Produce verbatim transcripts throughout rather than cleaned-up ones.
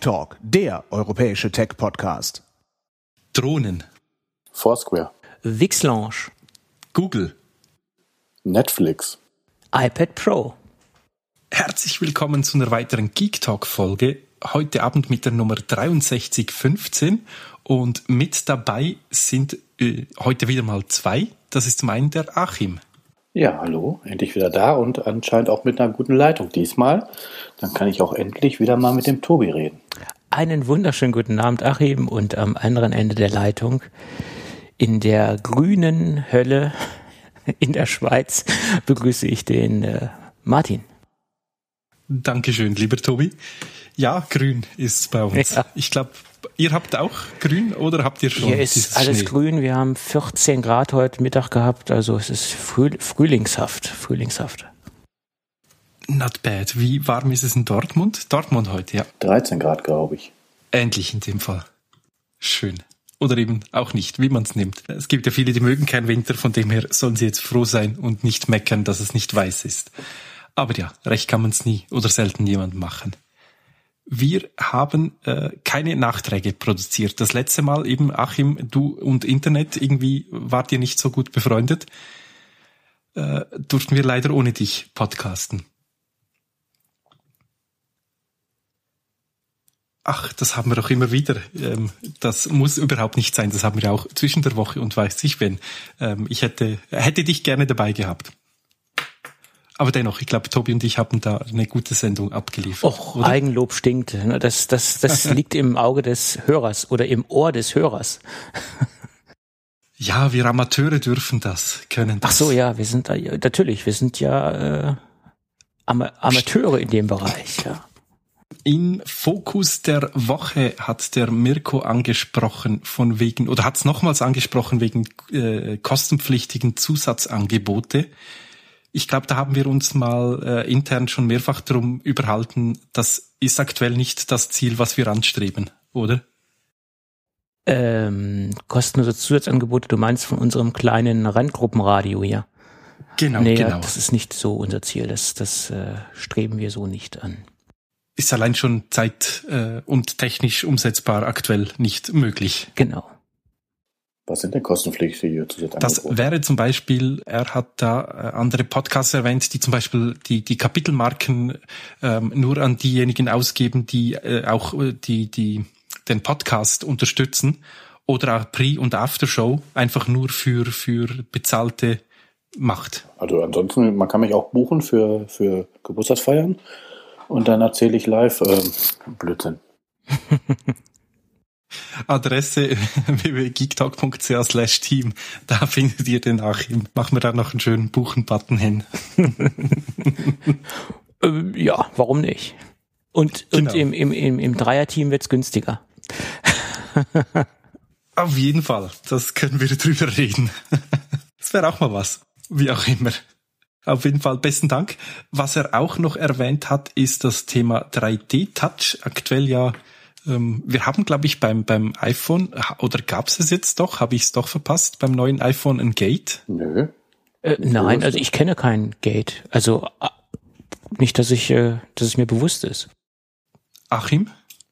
Talk, der europäische Tech-Podcast. Drohnen. Foursquare. Wixlange. Google. Netflix. iPad Pro. Herzlich willkommen zu einer weiteren Geek Talk Folge. Heute Abend mit der Nummer dreiundsechzig fünfzehn und mit dabei sind äh, heute wieder mal zwei. Das ist zum einen der Achim. Ja, hallo, endlich wieder da und anscheinend auch mit einer guten Leitung diesmal. Dann kann ich auch endlich wieder mal mit dem Tobi reden. Einen wunderschönen guten Abend, Achim, und am anderen Ende der Leitung in der grünen Hölle in der Schweiz begrüße ich den äh, Martin. Dankeschön, lieber Tobi. Ja, grün ist bei uns. Ja. Ich glaube, ihr habt auch grün oder habt ihr schon? Hier ist alles Schnee? Grün. Wir haben vierzehn Grad heute Mittag gehabt. Also es ist früh, frühlingshaft. Frühlingshaft. Not bad. Wie warm ist es in Dortmund? Dortmund heute, ja. dreizehn Grad, glaube ich. Ähnlich in dem Fall. Schön. Oder eben auch nicht, wie man es nimmt. Es gibt ja viele, die mögen keinen Winter. Von dem her sollen sie jetzt froh sein und nicht meckern, dass es nicht weiß ist. Aber ja, recht kann man es nie oder selten jemandem machen. Wir haben äh, keine Nachträge produziert. Das letzte Mal eben, Achim, du und Internet, irgendwie wart ihr nicht so gut befreundet. Äh, durften wir leider ohne dich podcasten. Ach, das haben wir doch immer wieder. Ähm, das muss überhaupt nicht sein. Das haben wir auch zwischen der Woche und weiß ich wenn. Ähm, ich hätte, hätte dich gerne dabei gehabt. Aber dennoch, ich glaube, Tobi und ich haben da eine gute Sendung abgeliefert. Och, oder? Eigenlob stinkt. Das, das, das liegt im Auge des Hörers oder im Ohr des Hörers. Ja, wir Amateure dürfen das, können das. Ach so, ja, wir sind da, natürlich, wir sind ja äh, Am- Amateure in dem Bereich, ja. In Fokus der Woche hat der Mirko angesprochen von wegen, oder hat es nochmals angesprochen wegen äh, kostenpflichtigen Zusatzangebote. Ich glaube, da haben wir uns mal äh, intern schon mehrfach drum überhalten, das ist aktuell nicht das Ziel, was wir anstreben, oder? Ähm, kostenlose Zusatzangebote, du meinst von unserem kleinen Randgruppenradio hier? Genau, nee, genau. Das ist nicht so unser Ziel, das, das äh, streben wir so nicht an. Ist allein schon zeit- äh, und technisch umsetzbar aktuell nicht möglich. Genau. Was sind denn kostenpflichtige Zusatzangebote? Das wäre zum Beispiel, er hat da andere Podcasts erwähnt, die zum Beispiel die, die Kapitelmarken ähm, nur an diejenigen ausgeben, die äh, auch die, die den Podcast unterstützen, oder auch Pre- und Aftershow einfach nur für, für bezahlte macht. Also ansonsten, man kann mich auch buchen für, für Geburtstagsfeiern und dann erzähle ich live äh, Blödsinn. Adresse w w w punkt geektalk punkt c h slash team. Da findet ihr den Achim. Machen wir da noch einen schönen Buchen-Button hin. äh, ja, warum nicht? Und, genau. und im, im, im, im Dreierteam wird's günstiger. Auf jeden Fall. Das können wir drüber reden. Das wäre auch mal was. Wie auch immer. Auf jeden Fall besten Dank. Was er auch noch erwähnt hat, ist das Thema drei D-Touch. Aktuell ja. Wir haben, glaube ich, beim beim iPhone, oder gab es es jetzt doch, habe ich es doch verpasst, beim neuen iPhone ein Gate? Nö. Äh, nein, also ich kenne kein Gate. Also nicht, dass ich, äh, dass es mir bewusst ist. Achim?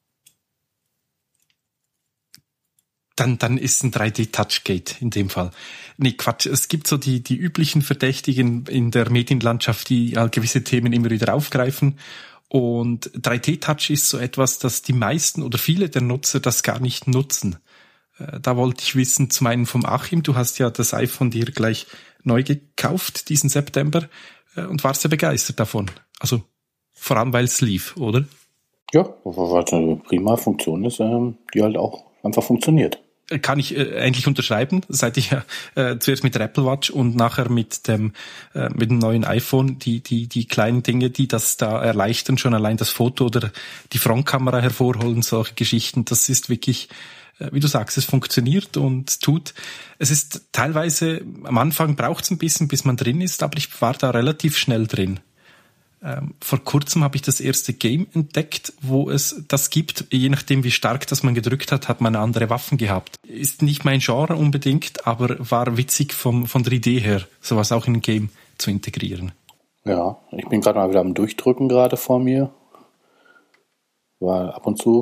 Dann dann ist ein drei D-Touch-Gate in dem Fall. Nee, Quatsch, es gibt so die die üblichen Verdächtigen in der Medienlandschaft, die halt gewisse Themen immer wieder aufgreifen. Und drei D-Touch ist so etwas, dass die meisten oder viele der Nutzer das gar nicht nutzen. Da wollte ich wissen, zum einen vom Achim, du hast ja das iPhone dir gleich neu gekauft diesen September und warst sehr begeistert davon. Also vor allem, weil es lief, oder? Ja, was eine prima Funktion ist, die halt auch einfach funktioniert. Kann ich äh, endlich unterschreiben, seit ich äh, zuerst mit der Apple Watch und nachher mit dem äh, mit dem neuen iPhone, die die die kleinen Dinge, die das da erleichtern, schon allein das Foto oder die Frontkamera hervorholen, solche Geschichten, das ist wirklich, äh, wie du sagst, es funktioniert und tut. Es ist teilweise, am Anfang braucht es ein bisschen, bis man drin ist, aber ich war da relativ schnell drin. Ähm, vor kurzem habe ich das erste Game entdeckt, wo es das gibt. Je nachdem, wie stark das man gedrückt hat, hat man andere Waffen gehabt. Ist nicht mein Genre unbedingt, aber war witzig vom, von der Idee her, sowas auch in ein Game zu integrieren. Ja, ich bin gerade mal wieder am Durchdrücken gerade vor mir. Weil ab und zu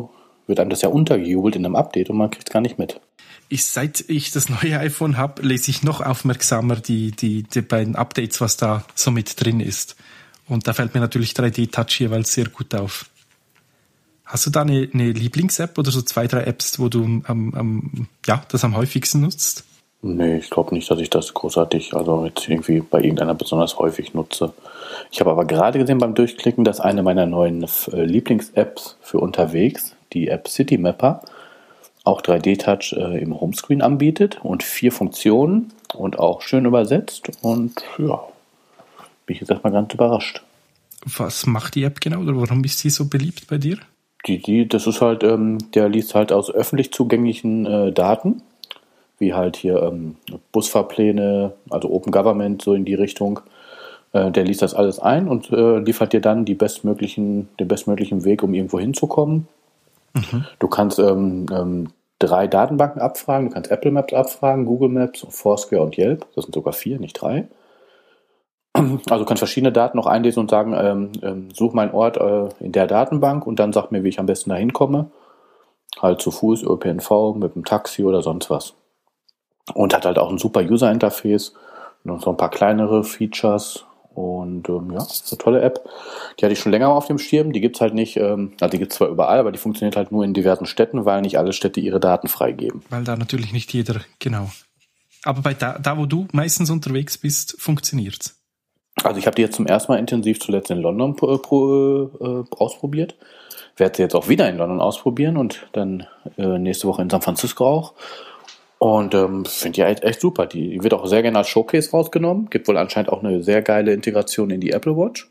wird einem das ja untergejubelt in einem Update und man kriegt es gar nicht mit. Ich, seit ich das neue iPhone habe, lese ich noch aufmerksamer die, die, die beiden Updates, was da so mit drin ist. Und da fällt mir natürlich drei D-Touch jeweils sehr gut auf. Hast du da eine, eine Lieblings-App oder so zwei, drei Apps, wo du am, am, ja, das am häufigsten nutzt? Nee, ich glaube nicht, dass ich das großartig, also jetzt irgendwie bei irgendeiner besonders häufig nutze. Ich habe aber gerade gesehen beim Durchklicken, dass eine meiner neuen äh, Lieblings-Apps für unterwegs, die App Citymapper, auch drei D-Touch äh, im Homescreen anbietet und vier Funktionen und auch schön übersetzt. Und ja, bin ich jetzt erstmal ganz überrascht. Was macht die App genau oder warum ist sie so beliebt bei dir? Die, die, das ist halt, ähm, der liest halt aus öffentlich zugänglichen äh, Daten, wie halt hier ähm, Busfahrpläne, also Open Government, so in die Richtung. Äh, der liest das alles ein und äh, liefert dir dann die bestmöglichen, den bestmöglichen Weg, um irgendwo hinzukommen. Mhm. Du kannst ähm, ähm, drei Datenbanken abfragen. Du kannst Apple Maps abfragen, Google Maps, Foursquare und Yelp. Das sind sogar vier, nicht drei. Also du kannst verschiedene Daten noch einlesen und sagen, ähm, ähm, such meinen Ort äh, in der Datenbank und dann sag mir, wie ich am besten da hinkomme. Halt zu Fuß, Ö P N V, mit dem Taxi oder sonst was. Und hat halt auch ein super User-Interface und so ein paar kleinere Features. Und ähm, ja, das ist eine tolle App. Die hatte ich schon länger auf dem Schirm. Die gibt's halt nicht, ähm, also die gibt's zwar überall, aber die funktioniert halt nur in diversen Städten, weil nicht alle Städte ihre Daten freigeben. Weil da natürlich nicht jeder, genau. Aber bei da, da wo du meistens unterwegs bist, funktioniert's. Also ich habe die jetzt zum ersten Mal intensiv zuletzt in London pro, pro, äh, ausprobiert. Werde sie jetzt auch wieder in London ausprobieren und dann äh, nächste Woche in San Francisco auch. Und ähm, finde die echt, echt super. Die wird auch sehr gerne als Showcase rausgenommen. Gibt wohl anscheinend auch eine sehr geile Integration in die Apple Watch.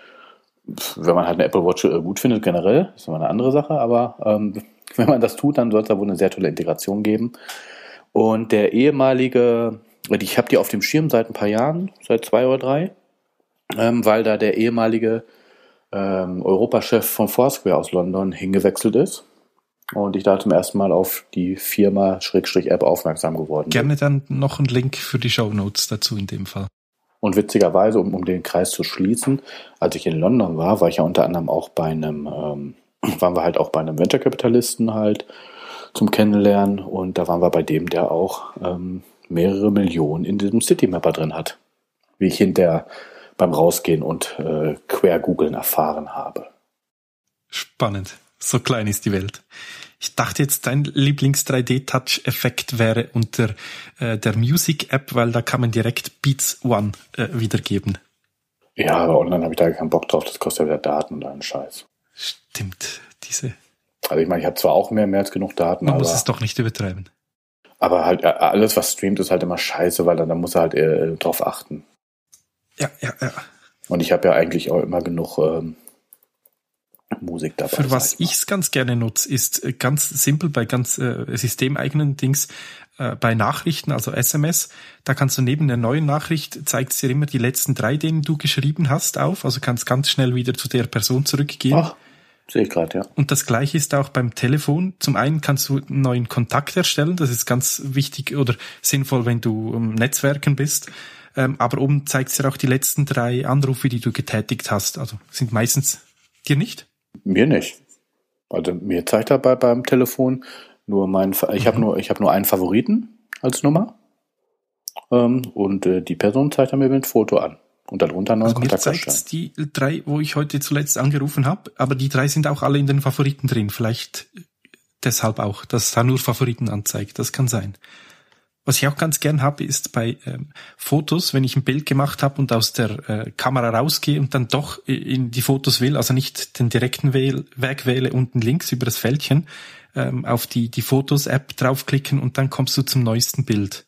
Wenn man halt eine Apple Watch äh, gut findet generell, ist immer eine andere Sache. Aber ähm, wenn man das tut, dann soll es da wohl eine sehr tolle Integration geben. Und der ehemalige, ich habe die auf dem Schirm seit ein paar Jahren, seit zwei oder drei, ähm, weil da der ehemalige ähm, Europachef von Foursquare aus London hingewechselt ist. Und ich da zum ersten Mal auf die Firma Schrägstrich App aufmerksam geworden bin. Gerne dann noch einen Link für die Shownotes dazu in dem Fall. Und witzigerweise, um, um den Kreis zu schließen, als ich in London war, war ich ja unter anderem auch bei einem, ähm, waren wir halt auch bei einem Venture-Kapitalisten halt zum Kennenlernen. Und da waren wir bei dem, der auch ähm, mehrere Millionen in diesem Citymapper drin hat. Wie ich hinterher beim Rausgehen und äh, quer-googeln erfahren habe. Spannend. So klein ist die Welt. Ich dachte jetzt, dein Lieblings-drei D-Touch-Effekt wäre unter äh, der Music-App, weil da kann man direkt Beats One äh, wiedergeben. Ja, aber online habe ich da keinen Bock drauf. Das kostet ja wieder Daten und einen Scheiß. Stimmt, diese... Also ich meine, ich habe zwar auch mehr, mehr als genug Daten, man aber... muss es doch nicht übertreiben. Aber halt alles, was streamt, ist halt immer scheiße, weil dann, dann muss er halt äh, drauf achten. Ja, ja, ja. Und ich habe ja eigentlich auch immer genug ähm, Musik dabei. Für was ich es ganz gerne nutze, ist ganz simpel bei ganz äh, systemeigenen Dings, äh, bei Nachrichten, also S M S, da kannst du neben der neuen Nachricht, zeigt es dir immer die letzten drei, denen du geschrieben hast, auf, also kannst ganz schnell wieder zu der Person zurückgehen. Ach, sehe ich gerade, ja. Und das Gleiche ist auch beim Telefon. Zum einen kannst du einen neuen Kontakt erstellen, das ist ganz wichtig oder sinnvoll, wenn du im Netzwerken bist. Ähm, aber oben zeigt es dir auch die letzten drei Anrufe, die du getätigt hast. Also sind meistens dir nicht? Mir nicht. Also mir zeigt er bei, beim Telefon nur meinen, ich mhm. habe nur, ich habe nur einen Favoriten als Nummer. Ähm, und äh, die Person zeigt er mir mit Foto an. Und darunter noch einen also Kontakt erstellen. Mir zeigt die drei, wo ich heute zuletzt angerufen habe, aber die drei sind auch alle in den Favoriten drin. Vielleicht deshalb auch, dass da nur Favoriten anzeigt. Das kann sein. Was ich auch ganz gern habe, ist bei ähm, Fotos, wenn ich ein Bild gemacht habe und aus der äh, Kamera rausgehe und dann doch in die Fotos will, also nicht den direkten Wähl- Weg wähle, unten links über das Fältchen, ähm, auf die, die Fotos-App draufklicken und dann kommst du zum neuesten Bild.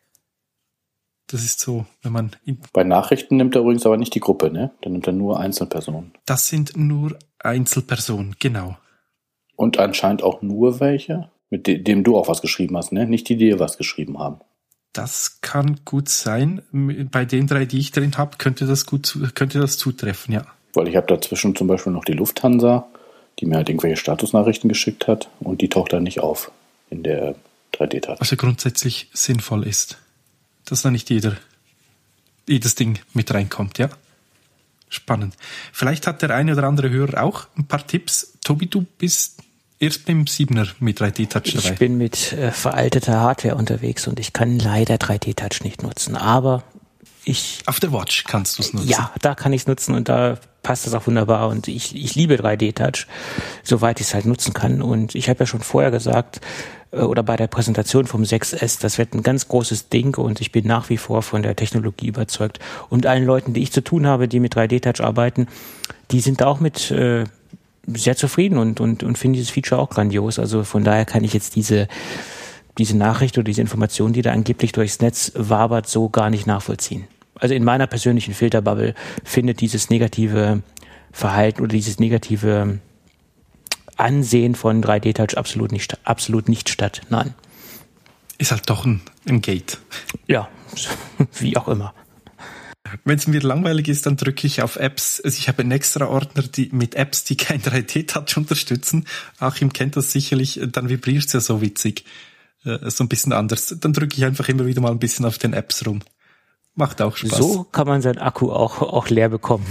Das ist so, wenn man... Bei Nachrichten nimmt er übrigens aber nicht die Gruppe, ne? Dann nimmt er nur Einzelpersonen. Das sind nur Einzelpersonen, genau. Und anscheinend auch nur welche, mit dem du auch was geschrieben hast, ne? Nicht die, die dir was geschrieben haben. Das kann gut sein. Bei den drei, die ich drin habe, könnte das gut, könnte das zutreffen, ja. Weil ich habe dazwischen zum Beispiel noch die Lufthansa, die mir halt irgendwelche Statusnachrichten geschickt hat und die taucht dann nicht auf in der drei D-Touch. Was ja grundsätzlich sinnvoll ist, dass da nicht jeder, jedes Ding mit reinkommt, ja. Spannend. Vielleicht hat der eine oder andere Hörer auch ein paar Tipps. Tobi, du bist erst beim siebener mit drei D-Touch dabei. Ich bin mit äh, veralteter Hardware unterwegs und ich kann leider drei D-Touch nicht nutzen, aber ich... Auf der Watch kannst du es nutzen. Ja, da kann ich es nutzen und da passt das auch wunderbar und ich, ich liebe drei D-Touch, soweit ich es halt nutzen kann und ich habe ja schon vorher gesagt, äh, oder bei der Präsentation vom sechs S, das wird ein ganz großes Ding und ich bin nach wie vor von der Technologie überzeugt und allen Leuten, die ich zu tun habe, die mit drei D-Touch arbeiten, die sind da auch mit äh, sehr zufrieden und, und, und finden dieses Feature auch grandios, also von daher kann ich jetzt diese diese Nachricht oder diese Information, die da angeblich durchs Netz wabert, so gar nicht nachvollziehen. Also in meiner persönlichen Filterbubble findet dieses negative Verhalten oder dieses negative Ansehen von drei D-Touch absolut nicht, absolut nicht statt. Nein. Ist halt doch ein, ein Gate. Ja, wie auch immer. Wenn es mir langweilig ist, dann drücke ich auf Apps. Also ich habe einen extra Ordner die, mit Apps, die kein drei D-Touch unterstützen. Achim kennt das sicherlich, dann vibriert es ja so witzig. So ein bisschen anders. Dann drücke ich einfach immer wieder mal ein bisschen auf den Apps rum. Macht auch Spaß. So kann man seinen Akku auch, auch leer bekommen.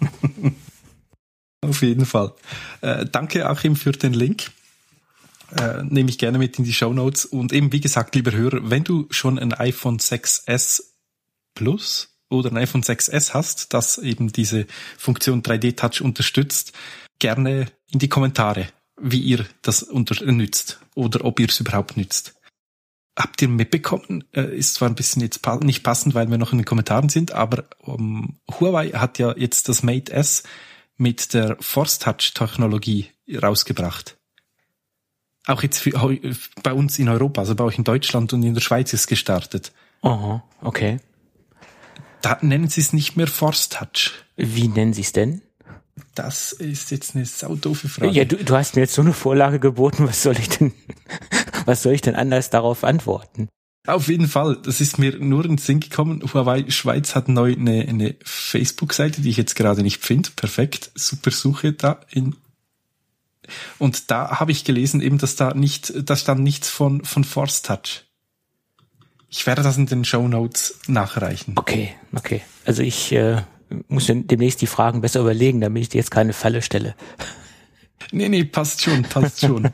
Auf jeden Fall. Äh, danke Achim für den Link. Äh, nehme ich gerne mit in die Shownotes. Und eben, wie gesagt, lieber Hörer, wenn du schon ein iPhone sechs S Plus oder ein iPhone sechs S hast, das eben diese Funktion drei D-Touch unterstützt, gerne in die Kommentare, wie ihr das unter- nützt oder ob ihr es überhaupt nützt. Habt ihr mitbekommen, äh, ist zwar ein bisschen jetzt pa- nicht passend, weil wir noch in den Kommentaren sind, aber um, Huawei hat ja jetzt das Mate S mit der Force Touch Technologie rausgebracht. Auch jetzt für, bei uns in Europa, also bei euch in Deutschland und in der Schweiz ist gestartet. Aha, okay. Da nennen sie es nicht mehr Force Touch. Wie nennen sie es denn? Das ist jetzt eine saudoofe Frage. Ja, du, du hast mir jetzt so eine Vorlage geboten, was soll ich denn, was soll ich denn anders darauf antworten? Auf jeden Fall, das ist mir nur in den Sinn gekommen. Huawei Schweiz hat neu eine, eine Facebook-Seite, die ich jetzt gerade nicht finde. Perfekt, super Suche da in. Und da habe ich gelesen, eben, dass da nicht, da stand nichts von von Force Touch. Ich werde das in den Shownotes nachreichen. Okay, okay. Also ich äh, muss dann demnächst die Fragen besser überlegen, damit ich dir jetzt keine Falle stelle. Nee, nee, passt schon, passt schon.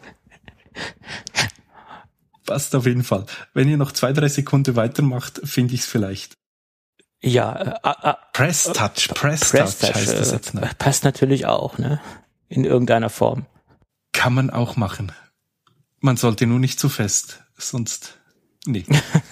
Passt auf jeden Fall. Wenn ihr noch zwei, drei Sekunden weitermacht, finde ich es vielleicht. Ja, äh, äh, Press Touch, äh, Press, Press Touch Touch heißt das äh, jetzt. Ne? Passt natürlich auch, ne? In irgendeiner Form. Kann man auch machen. Man sollte nur nicht zu fest, sonst... Nee.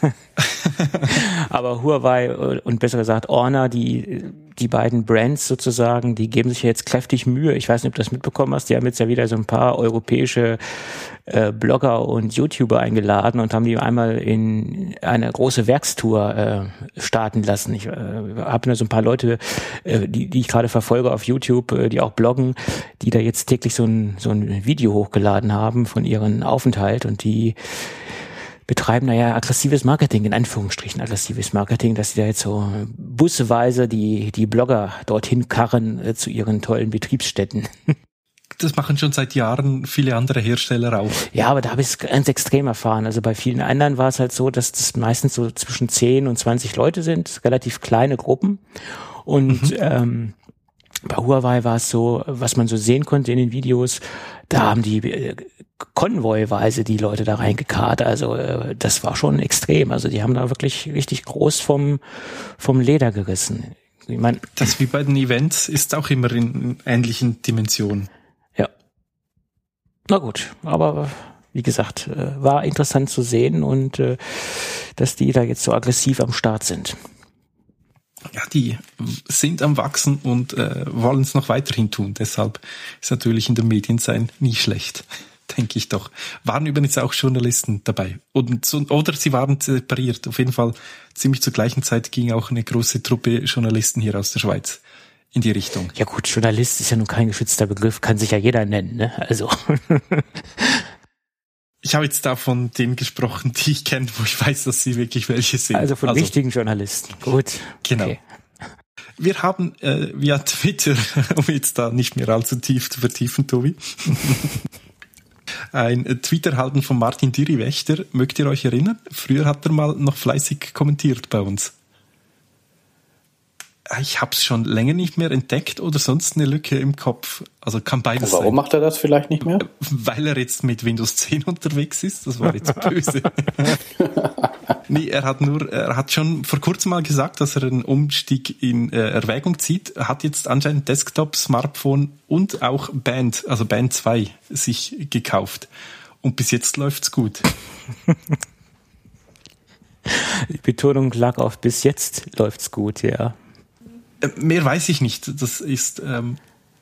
Aber Huawei und besser gesagt Honor, die die beiden Brands sozusagen, die geben sich jetzt kräftig Mühe. Ich weiß nicht, ob du das mitbekommen hast. Die haben jetzt ja wieder so ein paar europäische äh, Blogger und YouTuber eingeladen und haben die einmal in eine große Werkstour äh, starten lassen. Ich äh, habe nur so ein paar Leute, äh, die, die ich gerade verfolge auf YouTube, äh, die auch bloggen, die da jetzt täglich so ein, so ein Video hochgeladen haben von ihrem Aufenthalt und die betreiben naja aggressives Marketing, in Anführungsstrichen aggressives Marketing, dass sie da jetzt so busweise die die Blogger dorthin karren äh, zu ihren tollen Betriebsstätten. Das machen schon seit Jahren viele andere Hersteller auch. Ja, aber da habe ich es ganz extrem erfahren. Also bei vielen anderen war es halt so, dass das meistens so zwischen zehn und zwanzig Leute sind, relativ kleine Gruppen. Und mhm. ähm, bei Huawei war es so, was man so sehen konnte in den Videos, da haben die äh, konvoiweise die Leute da reingekarrt. Also äh, das war schon extrem. Also die haben da wirklich richtig groß vom vom Leder gerissen. Ich mein, das wie bei den Events ist auch immer in ähnlichen Dimensionen. Ja. Na gut, aber wie gesagt, äh, war interessant zu sehen und äh, dass die da jetzt so aggressiv am Start sind. Ja, die sind am Wachsen und äh, wollen es noch weiterhin tun. Deshalb ist natürlich in den Medien sein nie schlecht, denke ich doch. Waren übrigens auch Journalisten dabei. Und so, oder sie waren separiert. Auf jeden Fall ziemlich zur gleichen Zeit ging auch eine große Truppe Journalisten hier aus der Schweiz in die Richtung. Ja gut, Journalist ist ja nun kein geschützter Begriff, kann sich ja jeder nennen, ne? Also... Ich habe jetzt da von denen gesprochen, die ich kenne, wo ich weiß, dass sie wirklich welche sind. Also von also, richtigen Journalisten. Gut. Genau. Okay. Wir haben äh, via Twitter, um jetzt da nicht mehr allzu tief zu vertiefen, Tobi, ein Tweet erhalten von Martin Diri-Wächter. Mögt ihr euch erinnern? Früher hat er mal noch fleißig kommentiert bei uns. Ich habe es schon länger nicht mehr entdeckt oder sonst eine Lücke im Kopf. Also kann beides Und warum sein. macht er das vielleicht nicht mehr? Weil er jetzt mit Windows zehn unterwegs ist. Das war jetzt böse. Nee, er hat nur, er hat schon vor kurzem mal gesagt, dass er einen Umstieg in äh, Erwägung zieht. Er hat jetzt anscheinend Desktop, Smartphone und auch Band, also Band zwei, sich gekauft. Und bis jetzt läuft's gut. Die Betonung lag auf bis jetzt läuft's gut, ja. Äh, mehr weiß ich nicht. Das ist, ähm,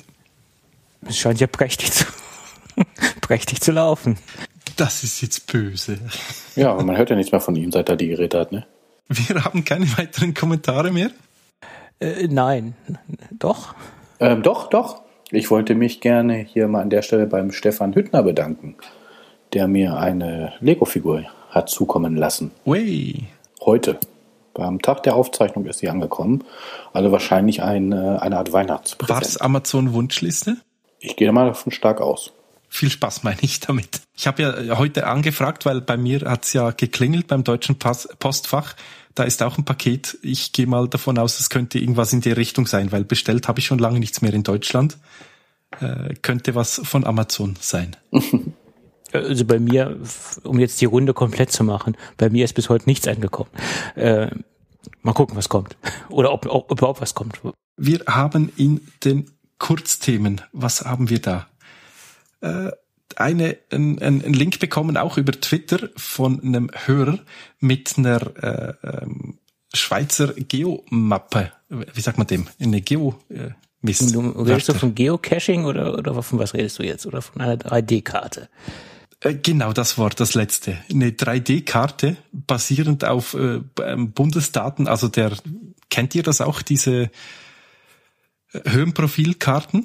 Es scheint ja prächtig zu, prächtig zu laufen. das ist jetzt böse. Ja, aber man hört ja nichts mehr von ihm, seit er die Geräte hat, ne? Wir haben keine weiteren Kommentare mehr. Äh, nein, doch. Ähm, doch, doch. Ich wollte mich gerne hier mal an der Stelle beim Stefan Hüttner bedanken, der mir eine Lego-Figur hat zukommen lassen. Ui. Heute. Beim Tag der Aufzeichnung ist sie angekommen. Also wahrscheinlich ein, eine Art Weihnachtspräsent. War es Amazon-Wunschliste? Ich gehe mal davon stark aus. Viel Spaß meine ich damit. Ich habe ja heute angefragt, weil bei mir hat's ja geklingelt beim deutschen Pass- Postfach. Da ist auch ein Paket. Ich gehe mal davon aus, es könnte irgendwas in die Richtung sein, weil bestellt habe ich schon lange nichts mehr in Deutschland. Äh, könnte was von Amazon sein. Also bei mir, um jetzt die Runde komplett zu machen, bei mir ist bis heute nichts angekommen. Äh, mal gucken, was kommt. Oder ob, ob überhaupt was kommt. Wir haben in den Kurzthemen, was haben wir da? Äh, eine, ein, ein Link bekommen, auch über Twitter, von einem Hörer mit einer äh, ähm, Schweizer Geomappe. Wie sagt man dem? Eine Geo... Äh, Mist. Du, redest du von Geocaching oder, oder von was redest du jetzt? Oder von einer drei D-Karte? Äh, genau, das war das letzte. Eine drei D-Karte basierend auf äh, Bundesdaten. Also der, kennt ihr das auch, diese Höhenprofilkarten?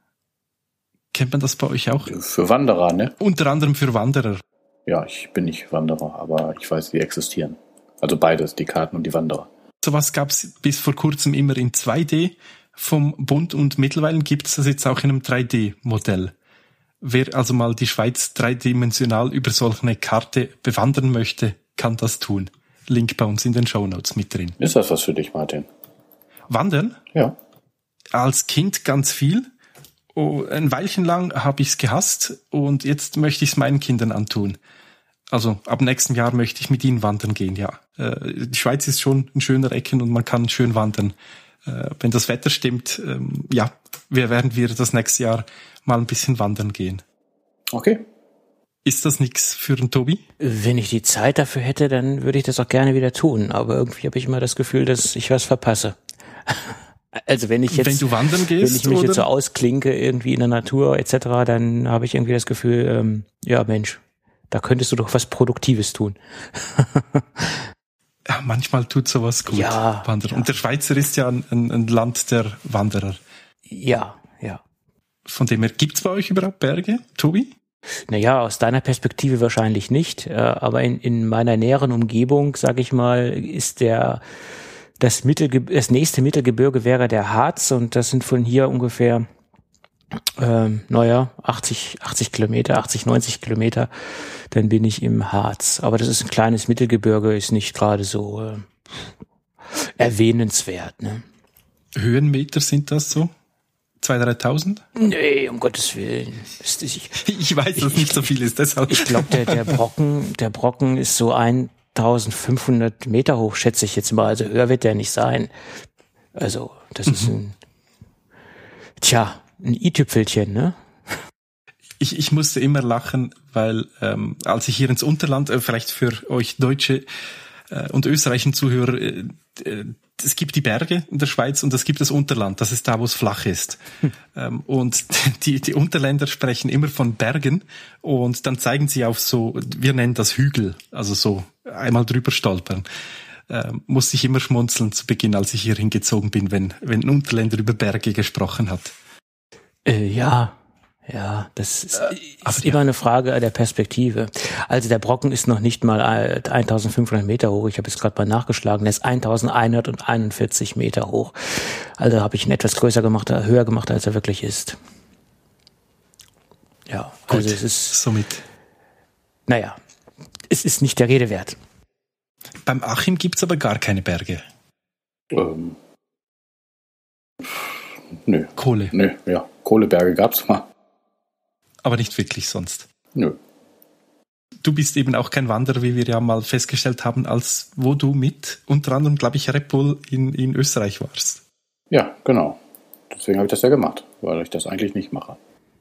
Kennt man das bei euch auch? Für Wanderer, ne? Unter anderem für Wanderer. Ja, ich bin nicht Wanderer, aber ich weiß, die existieren. Also beides, die Karten und die Wanderer. Sowas gab es bis vor kurzem immer in zwei D vom Bund und mittlerweile gibt es das jetzt auch in einem drei D-Modell. Wer also mal die Schweiz dreidimensional über solch eine Karte bewandern möchte, kann das tun. Link bei uns in den Shownotes mit drin. Ist das was für dich, Martin? Wandern? Ja. Als Kind ganz viel. Oh, ein Weilchen lang habe ich es gehasst und jetzt möchte ich es meinen Kindern antun. Also ab nächstem Jahr möchte ich mit ihnen wandern gehen, ja. Äh, die Schweiz ist schon ein schöner Ecken und man kann schön wandern. Äh, wenn das Wetter stimmt, ähm, ja, wir werden wir das nächste Jahr mal ein bisschen wandern gehen. Okay. Ist das nix für den Tobi? Wenn ich die Zeit dafür hätte, dann würde ich das auch gerne wieder tun. Aber irgendwie habe ich immer das Gefühl, dass ich was verpasse. Also wenn ich jetzt, wenn du wandern gehst, wenn ich mich oder? jetzt so ausklinke irgendwie in der Natur et cetera, dann habe ich irgendwie das Gefühl, ähm, ja Mensch, da könntest du doch was Produktives tun. Ja, manchmal tut sowas gut. Ja, Wandern. ja. Und der Schweizer ist ja ein, ein, ein Land der Wanderer. Ja, ja. Von dem her, gibt's bei euch überhaupt Berge, Tobi? Naja, aus deiner Perspektive wahrscheinlich nicht, äh, aber in, in meiner näheren Umgebung, sag ich mal, ist der das Mittelge- das nächste Mittelgebirge wäre der Harz und das sind von hier ungefähr ähm, naja, achtzig, achtzig Kilometer, achtzig, neunzig Kilometer, dann bin ich im Harz. Aber das ist ein kleines Mittelgebirge, ist nicht gerade so äh, erwähnenswert, ne? Höhenmeter sind das so? zweitausend, dreitausend? Nee, um Gottes Willen. Ist, ich, Ich weiß, dass nicht so viel ist, deshalb. Ich glaube, der, der Brocken, der Brocken ist so eintausendfünfhundert Meter hoch, schätze ich jetzt mal. Also höher wird der nicht sein. Also, das mhm. ist ein, tja, ein i-Tüpfelchen, ne? Ich, ich musste immer lachen, weil ähm, als ich hier ins Unterland, äh, vielleicht für euch Deutsche äh, und österreichischen Zuhörer, äh, äh, es gibt die Berge in der Schweiz und es gibt das Unterland, das ist da, wo es flach ist. Hm. Ähm, und die, die Unterländer sprechen immer von Bergen und dann zeigen sie auf so, wir nennen das Hügel, also so einmal drüber stolpern. Ähm, musste ich immer schmunzeln zu Beginn, als ich hier hingezogen bin, wenn, wenn ein Unterländer über Berge gesprochen hat. Äh, ja, ja, das ist, äh, ist ja. immer eine Frage der Perspektive. Also der Brocken ist noch nicht mal eintausendfünfhundert Meter hoch. Ich habe jetzt gerade mal nachgeschlagen. Der ist eintausendeinhunderteinundvierzig Meter hoch. Also habe ich ihn etwas größer gemacht, höher gemacht, als er wirklich ist. Ja, gut, also es ist somit. Naja, es ist nicht der Rede wert. Beim Achim gibt's aber gar keine Berge. Ähm, Nö. Kohle. Nö, ja. Kohleberge gab's mal. Aber nicht wirklich sonst. Nö. Du bist eben auch kein Wanderer, wie wir ja mal festgestellt haben, als wo du mit unter anderem, glaube ich, Red Bull in, in Österreich warst. Ja, genau. Deswegen habe ich das ja gemacht, weil ich das eigentlich nicht mache.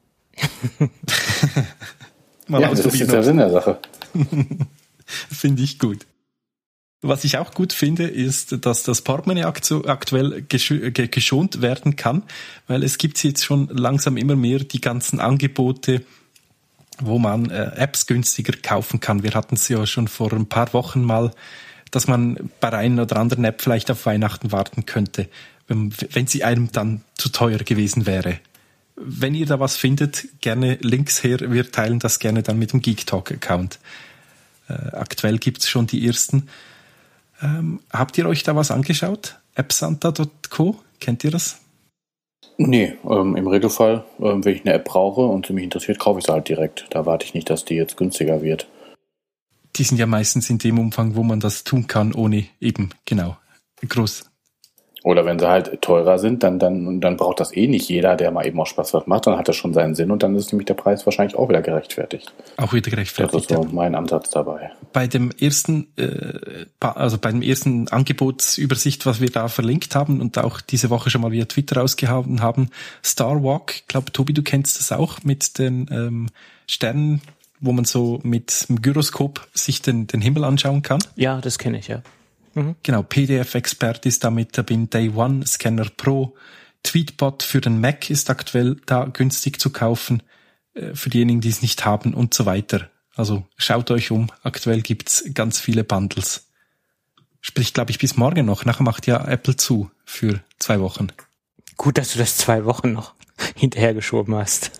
Mal ja, das ist der Sinn der Sache. Finde ich gut. Was ich auch gut finde, ist, dass das Portemonnaie aktuell geschont werden kann, weil es gibt jetzt schon langsam immer mehr die ganzen Angebote, wo man äh, Apps günstiger kaufen kann. Wir hatten es ja schon vor ein paar Wochen mal, dass man bei der einen oder anderen App vielleicht auf Weihnachten warten könnte, wenn, wenn sie einem dann zu teuer gewesen wäre. Wenn ihr da was findet, gerne Links her. Wir teilen das gerne dann mit dem Geek Talk Account. Äh, aktuell gibt's schon die ersten. Ähm, habt ihr euch da was angeschaut? appsanta Punkt co, kennt ihr das? Nee, ähm, im Regelfall, ähm, wenn ich eine App brauche und sie mich interessiert, kaufe ich sie halt direkt. Da warte ich nicht, dass die jetzt günstiger wird. Die sind ja meistens in dem Umfang, wo man das tun kann, ohne eben, genau, groß. Oder wenn sie halt teurer sind, dann, dann, dann braucht das eh nicht jeder, der mal eben auch Spaß was macht. Dann hat das schon seinen Sinn und dann ist nämlich der Preis wahrscheinlich auch wieder gerechtfertigt. Auch wieder gerechtfertigt. Das ist so mein Ansatz dabei. Bei dem ersten, äh, also bei dem ersten Angebotsübersicht, was wir da verlinkt haben und auch diese Woche schon mal via Twitter rausgehauen haben, Star Walk, ich glaube, Tobi, du kennst das auch mit den ähm, Sternen, wo man so mit dem Gyroskop sich den, den Himmel anschauen kann. Ja, das kenne ich, ja. Mhm. Genau, P D F-Expert ist damit dabei, Day One, Scanner Pro, Tweetbot für den Mac ist aktuell da günstig zu kaufen, äh, für diejenigen, die es nicht haben und so weiter. Also schaut euch um, aktuell gibt's ganz viele Bundles. Sprich, glaube ich, bis morgen noch. Nachher macht ja Apple zu für zwei Wochen. Gut, dass du das zwei Wochen noch hinterhergeschoben hast.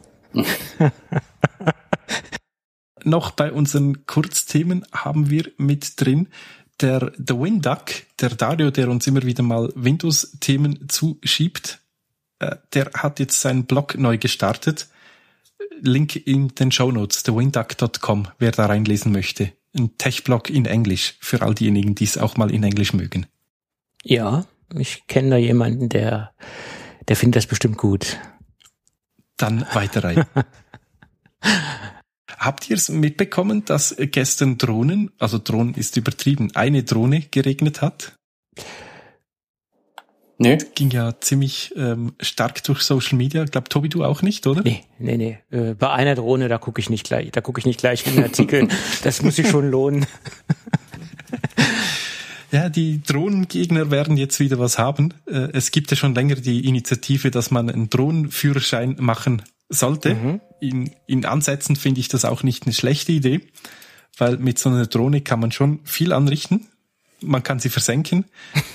Noch bei unseren Kurzthemen haben wir mit drin der The Winduck, der Dario, der uns immer wieder mal Windows-Themen zuschiebt, äh, der hat jetzt seinen Blog neu gestartet. Link in den Shownotes, the winduck Punkt com, wer da reinlesen möchte. Ein Tech-Blog in Englisch, für all diejenigen, die es auch mal in Englisch mögen. Ja, ich kenne da jemanden, der, der findet das bestimmt gut. Dann weiter rein. Habt ihr es mitbekommen, dass gestern Drohnen, also Drohnen ist übertrieben, eine Drohne geregnet hat? Nee. Ging ja ziemlich ähm, stark durch Social Media. Ich glaube, Tobi, du auch nicht, oder? Nee, nee, nee. Äh, bei einer Drohne, da gucke ich nicht gleich, da gucke ich nicht gleich in den Artikel. Das muss sich schon lohnen. Ja, die Drohnengegner werden jetzt wieder was haben. Äh, es gibt ja schon länger die Initiative, dass man einen Drohnenführerschein machen sollte. Mhm. In, in Ansätzen finde ich das auch nicht eine schlechte Idee, weil mit so einer Drohne kann man schon viel anrichten. Man kann sie versenken.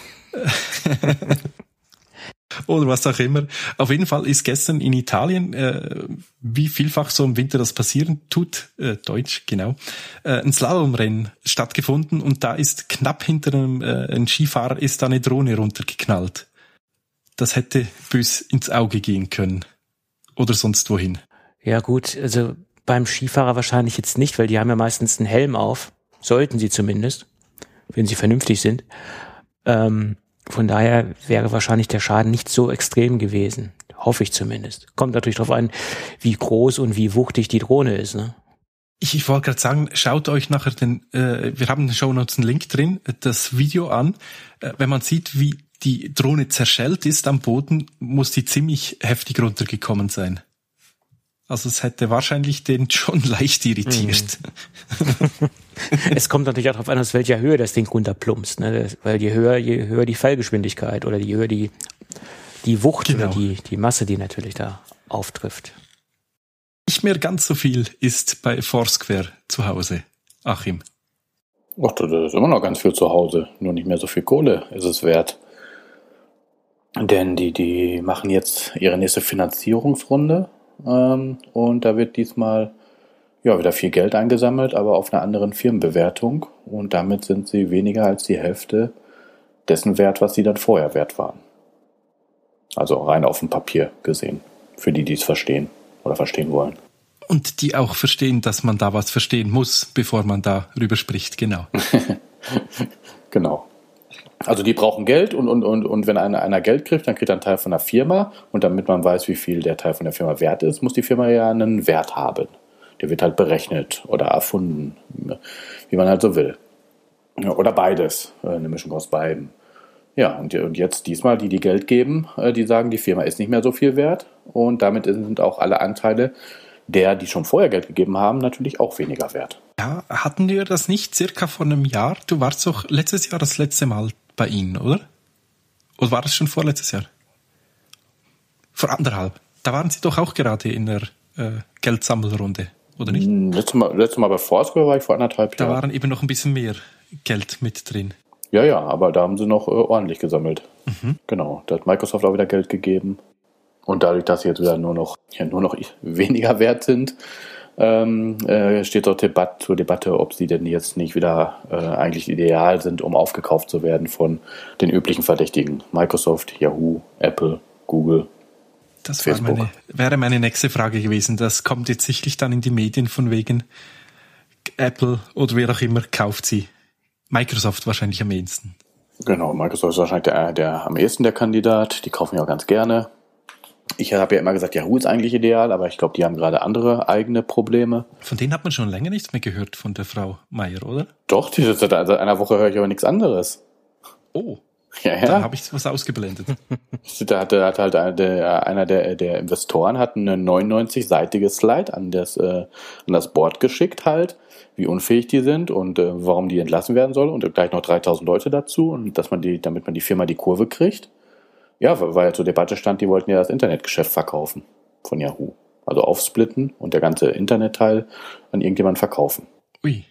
Oder was auch immer. Auf jeden Fall ist gestern in Italien, äh, wie vielfach so im Winter das passieren tut, äh, Deutsch, genau, äh, ein Slalomrennen stattgefunden und da ist knapp hinter einem äh, ein Skifahrer ist da eine Drohne runtergeknallt. Das hätte bös ins Auge gehen können. Oder sonst wohin. Ja gut, also beim Skifahrer wahrscheinlich jetzt nicht, weil die haben ja meistens einen Helm auf. Sollten sie zumindest, wenn sie vernünftig sind. Ähm, von daher wäre wahrscheinlich der Schaden nicht so extrem gewesen. Hoffe ich zumindest. Kommt natürlich darauf an, wie groß und wie wuchtig die Drohne ist, ne? Ich, ich wollte gerade sagen, schaut euch nachher den, äh, wir haben in den Shownotes einen Link drin, das Video an. Äh, wenn man sieht, wie die Drohne zerschellt ist am Boden, muss die ziemlich heftig runtergekommen sein. Also es hätte wahrscheinlich den schon leicht irritiert. Mhm. Es kommt natürlich auch darauf an, aus welcher Höhe das Ding runterplumpst, ne? Weil je höher, je höher die Fallgeschwindigkeit oder je höher die, die Wucht genau. Oder die, die Masse, die natürlich da auftrifft. Nicht mehr ganz so viel ist bei Foursquare zu Hause, Achim. Ach, das ist immer noch ganz viel zu Hause. Nur nicht mehr so viel Kohle ist es wert. Denn die, die machen jetzt ihre nächste Finanzierungsrunde ähm, und da wird diesmal ja wieder viel Geld eingesammelt, aber auf einer anderen Firmenbewertung und damit sind sie weniger als die Hälfte dessen wert, was sie dann vorher wert waren. Also rein auf dem Papier gesehen, für die, die es verstehen oder verstehen wollen. Und die auch verstehen, dass man da was verstehen muss, bevor man darüber spricht, genau. Genau. Also die brauchen Geld und, und, und, und wenn einer, einer Geld kriegt, dann kriegt er einen Teil von der Firma und damit man weiß, wie viel der Teil von der Firma wert ist, muss die Firma ja einen Wert haben. Der wird halt berechnet oder erfunden, wie man halt so will. Oder beides, eine Mischung aus beiden. Ja, und, und jetzt diesmal, die die Geld geben, die sagen, die Firma ist nicht mehr so viel wert und damit sind auch alle Anteile der, die schon vorher Geld gegeben haben, natürlich auch weniger wert. Ja, hatten wir das nicht circa vor einem Jahr? Du warst doch letztes Jahr das letzte Mal bei Ihnen, oder? Oder war das schon vorletztes Jahr? Vor anderthalb. Da waren Sie doch auch gerade in der äh, Geldsammelrunde, oder nicht? Letztes Mal, letztes Mal bei Foursquare war ich vor anderthalb Da Jahren. waren eben noch ein bisschen mehr Geld mit drin. Ja, ja, aber da haben sie noch äh, ordentlich gesammelt. Mhm. Genau, da hat Microsoft auch wieder Geld gegeben. Und dadurch, dass sie jetzt wieder nur noch, ja, nur noch weniger wert sind, ähm, äh, steht dort Debat- zur Debatte, ob sie denn jetzt nicht wieder äh, eigentlich ideal sind, um aufgekauft zu werden von den üblichen Verdächtigen. Microsoft, Yahoo, Apple, Google, Das war Facebook. meine, wäre meine nächste Frage gewesen. Das kommt jetzt sicherlich dann in die Medien von wegen Apple oder wer auch immer kauft sie. Microsoft wahrscheinlich am ehesten. Genau, Microsoft ist wahrscheinlich der, der am ehesten der Kandidat. Die kaufen ja auch ganz gerne. Ich habe ja immer gesagt, Yahoo ist eigentlich ideal, aber ich glaube, die haben gerade andere eigene Probleme. Von denen hat man schon länger nichts mehr gehört, von der Frau Meier, oder? Doch, die, seit einer Woche höre ich aber nichts anderes. Oh, Ja, da ja. habe ich was ausgeblendet. Da hatte, hat halt einer der, einer der, der Investoren hat eine neunundneunzig-seitige Slide an das, äh, an das Board geschickt halt, wie unfähig die sind und äh, warum die entlassen werden soll und gleich noch dreitausend Leute dazu und dass man die, damit man die Firma die Kurve kriegt. Ja, weil ja zur Debatte stand, die wollten ja das Internetgeschäft verkaufen von Yahoo. Also aufsplitten und der ganze Internetteil an irgendjemanden verkaufen. Ui.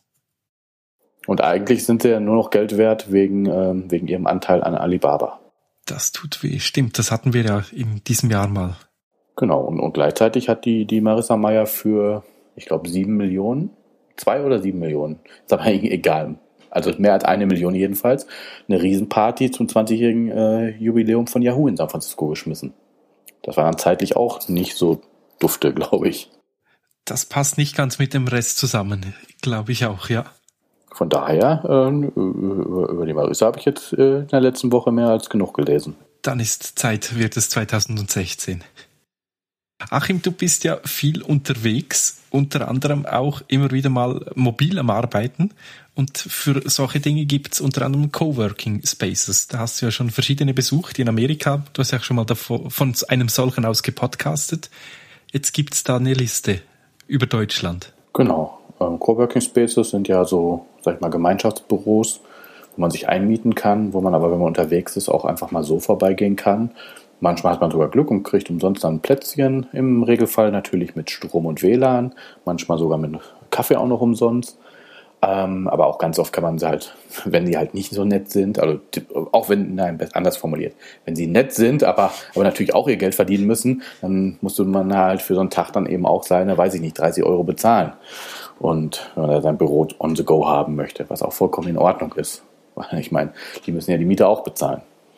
Und eigentlich sind sie ja nur noch Geld wert wegen, ähm, wegen ihrem Anteil an Alibaba. Das tut weh. Stimmt, das hatten wir ja in diesem Jahr mal. Genau, und, und gleichzeitig hat die, die Marissa Mayer für, ich glaube, sieben Millionen, zwei oder sieben Millionen, ist aber egal, also mehr als eine Million jedenfalls, eine Riesenparty zum zwanzigjährigen äh, Jubiläum von Yahoo in San Francisco geschmissen. Das war dann zeitlich auch nicht so dufte, glaube ich. Das passt nicht ganz mit dem Rest zusammen, glaube ich auch, ja. Von daher, äh, über, über die Marissa habe ich jetzt äh, in der letzten Woche mehr als genug gelesen. Dann ist Zeit, wird es zweitausendsechzehn. Achim, du bist ja viel unterwegs, unter anderem auch immer wieder mal mobil am Arbeiten. Und für solche Dinge gibt es unter anderem Coworking Spaces. Da hast du ja schon verschiedene besucht in Amerika. Du hast ja auch schon mal davon, von einem solchen aus gepodcastet. Jetzt gibt es da eine Liste über Deutschland. Genau. Ähm, Coworking Spaces sind ja so, sag ich mal, Gemeinschaftsbüros, wo man sich einmieten kann, wo man aber, wenn man unterwegs ist, auch einfach mal so vorbeigehen kann. Manchmal hat man sogar Glück und kriegt umsonst dann ein Plätzchen, im Regelfall natürlich mit Strom und W L A N, manchmal sogar mit Kaffee auch noch umsonst. Ähm, aber auch ganz oft kann man sie halt, wenn die halt nicht so nett sind, also auch wenn, nein, anders formuliert, wenn sie nett sind, aber, aber natürlich auch ihr Geld verdienen müssen, dann musste man halt für so einen Tag dann eben auch seine, weiß ich nicht, dreißig Euro bezahlen. Und wenn er sein Büro on the go haben möchte, was auch vollkommen in Ordnung ist. Ich meine, die müssen ja die Miete auch bezahlen.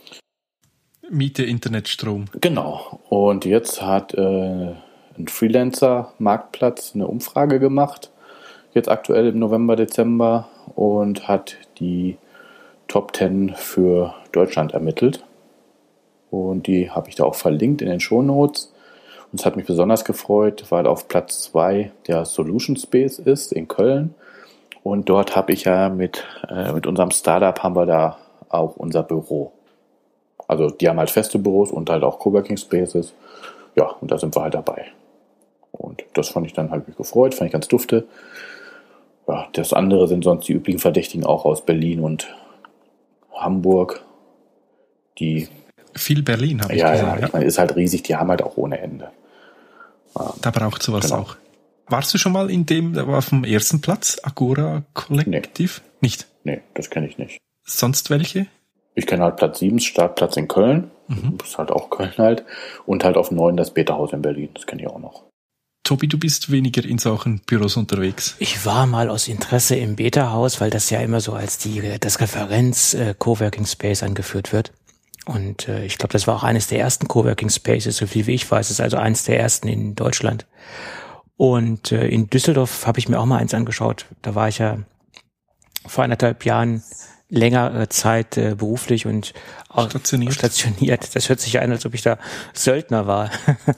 Miete, Internet, Strom. Genau. Und jetzt hat äh, ein Freelancer-Marktplatz eine Umfrage gemacht, jetzt aktuell im November, Dezember, und hat die Top zehn für Deutschland ermittelt. Und die habe ich da auch verlinkt in den Shownotes. Und es hat mich besonders gefreut, weil auf Platz zwei der Solution Space ist in Köln. Und dort habe ich ja mit, äh, mit unserem Startup haben wir da auch unser Büro. Also die haben halt feste Büros und halt auch Coworking Spaces. Ja, und da sind wir halt dabei. Und das fand ich dann halt mich gefreut, fand ich ganz dufte. Ja, das andere sind sonst die üblichen Verdächtigen auch aus Berlin und Hamburg. Die Viel Berlin, habe ich ja, gesehen. ja, Ja. ich meine, ist halt riesig, die haben halt auch ohne Ende. Da braucht sowas Genau. auch. Warst du schon mal in dem, der war auf dem ersten Platz, Agora Kollektiv? Nee. Nicht. Nee, das kenne ich nicht. Sonst welche? Ich kenne halt Platz sieben, Startplatz in Köln. Mhm. Das ist halt auch Köln halt. Und halt auf neun das Beta-Haus in Berlin. Das kenne ich auch noch. Tobi, du bist weniger in solchen Büros unterwegs. Ich war mal aus Interesse im Beta-Haus, weil das ja immer so als die das Referenz äh, Coworking Space angeführt wird. Und äh, ich glaube, das war auch eines der ersten Coworking Spaces, so viel wie ich weiß, ist also eines der ersten in Deutschland. Und äh, in Düsseldorf habe ich mir auch mal eins angeschaut. Da war ich ja vor anderthalb Jahren längere Zeit äh, beruflich und auch stationiert. stationiert. Das hört sich ja an, als ob ich da Söldner war.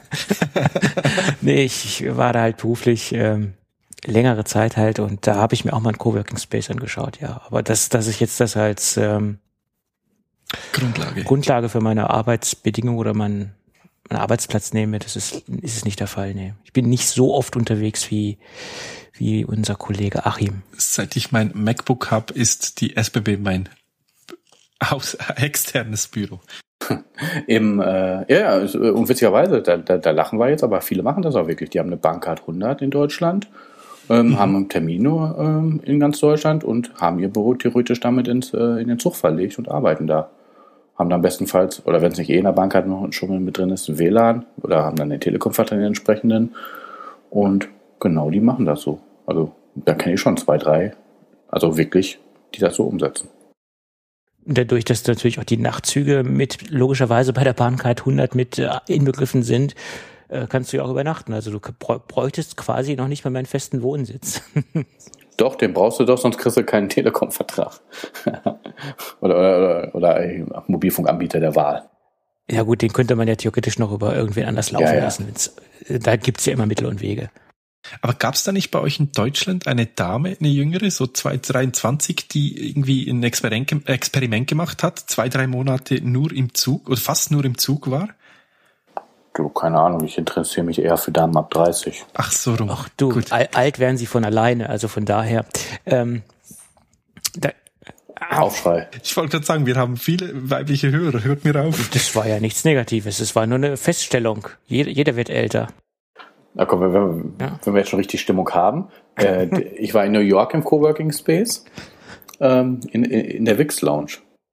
Nee, ich, ich war da halt beruflich ähm, längere Zeit halt und da habe ich mir auch mal einen Coworking Space angeschaut, ja. Aber das, dass ich jetzt das als ähm, Grundlage. Grundlage für meine Arbeitsbedingungen oder mein, meinen Arbeitsplatz nehme, das ist, ist es nicht der Fall, nee. Ich bin nicht so oft unterwegs wie, wie unser Kollege Achim. Seit ich mein MacBook habe, ist die S B B mein aus, externes Büro. Im, äh, ja, und witzigerweise, da, da, da lachen wir jetzt, aber viele machen das auch wirklich. Die haben eine Bahncard hundert in Deutschland, ähm, mhm. haben einen Termin nur ähm, in ganz Deutschland und haben ihr Büro theoretisch damit ins, äh, in den Zug verlegt und arbeiten da. Haben dann bestenfalls, oder wenn es nicht eh in der Bahncard noch schon mit drin ist, ein W L A N oder haben dann den Telekom-Vertrag den entsprechenden. Und genau, die machen das so. Also da kenne ich schon zwei, drei, also wirklich, die das so umsetzen. Dadurch, dass natürlich auch die Nachtzüge mit logischerweise bei der Bahncard hundert mit äh, inbegriffen sind, äh, kannst du ja auch übernachten. Also du bräuchtest quasi noch nicht mal meinen festen Wohnsitz. Doch, den brauchst du doch, sonst kriegst du keinen Telekom-Vertrag. oder, oder, oder Mobilfunkanbieter der Wahl. Ja gut, den könnte man ja theoretisch noch über irgendwen anders laufen ja, ja. lassen. Da gibt's ja immer Mittel und Wege. Aber gab es da nicht bei euch in Deutschland eine Dame, eine jüngere, so zweitausenddreiundzwanzig, die irgendwie ein Experiment, Experiment gemacht hat, zwei, drei Monate nur im Zug oder fast nur im Zug war? Du, keine Ahnung, ich interessiere mich eher für Damen ab dreißig. Ach so rum. Ach du, Gut. alt werden sie von alleine, also von daher. Ähm, da, Aufschrei. Ich wollte gerade sagen, wir haben viele weibliche Hörer, hört mir auf. Das war ja nichts Negatives, es war nur eine Feststellung. Jeder, jeder wird älter. Na komm, wenn wir, ja. wenn wir jetzt schon richtig Stimmung haben. Äh, ich war in New York im Coworking Space, ähm, in, in, in der Wix Lounge.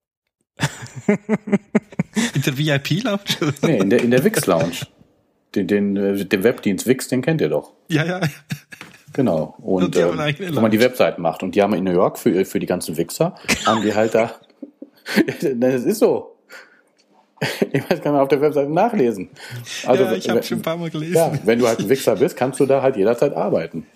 In der V I P Lounge? Nee, in der, in der Wix Lounge. Den, den, den Webdienst Wix, den kennt ihr doch. Ja, ja. Genau. Und, und ähm, wo man die Webseiten macht. Und die haben in New York für, für die ganzen Wixer, haben die halt da, das ist so. Ich weiß, kann man auf der Webseite nachlesen. Also, ja, ich habe schon ein paar Mal gelesen. Ja, wenn du halt ein Wichser bist, kannst du da halt jederzeit arbeiten.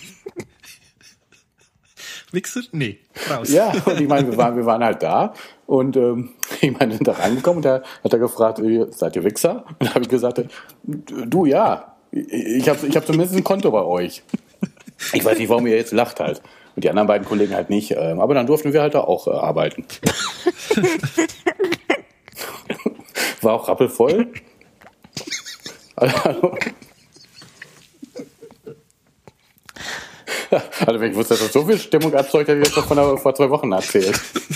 Wichser? Nee, raus. Ja, und ich meine, wir waren, wir waren halt da und ähm, ich meine, sind da reingekommen und da hat er gefragt, seid ihr Wichser? Und da habe ich gesagt, du, ja, ich habe ich hab zumindest ein Konto bei euch. Ich weiß nicht, warum ihr jetzt lacht halt. Und die anderen beiden Kollegen halt nicht. Aber dann durften wir halt da auch äh, arbeiten. War auch rappelvoll. Also, also wenn ich wusste, dass das so viel Stimmung erzeugt, hätte ich das doch von der, vor zwei Wochen erzählt.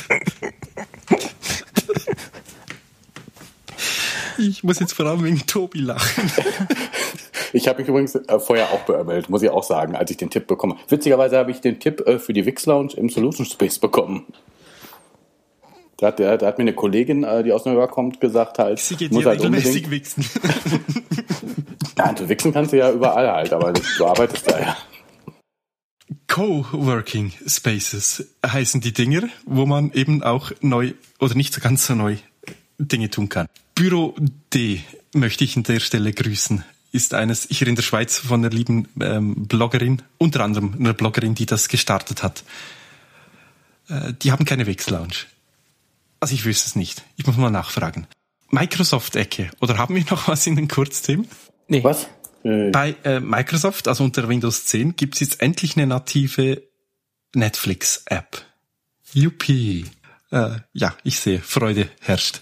Ich muss jetzt vor allem wegen Tobi lachen. Ich habe mich übrigens äh, vorher auch beömmelt, muss ich auch sagen, als ich den Tipp bekomme. Witzigerweise habe ich den Tipp äh, für die Wix Lounge im Solution Space bekommen. Da hat, da hat mir eine Kollegin, die aus New York kommt, gesagt halt, sie geht muss hier halt regelmäßig unbedingt wichsen. Ja, du wichsen kannst du ja überall halt, aber du arbeitest da ja. Coworking Spaces heißen die Dinger, wo man eben auch neu oder nicht so ganz so neu Dinge tun kann. Büro D möchte ich an der Stelle grüßen. Ist eines hier in der Schweiz von einer lieben ähm, Bloggerin, unter anderem einer Bloggerin, die das gestartet hat. Äh, die haben keine Wix-Lounge. Also ich wüsste es nicht. Ich muss mal nachfragen. Microsoft-Ecke. Oder haben wir noch was in den Kurzthemen? Nee. Was? Bei äh, Microsoft, also unter Windows zehn, gibt es jetzt endlich eine native Netflix-App. Yuppie. Äh, ja, ich sehe, Freude herrscht.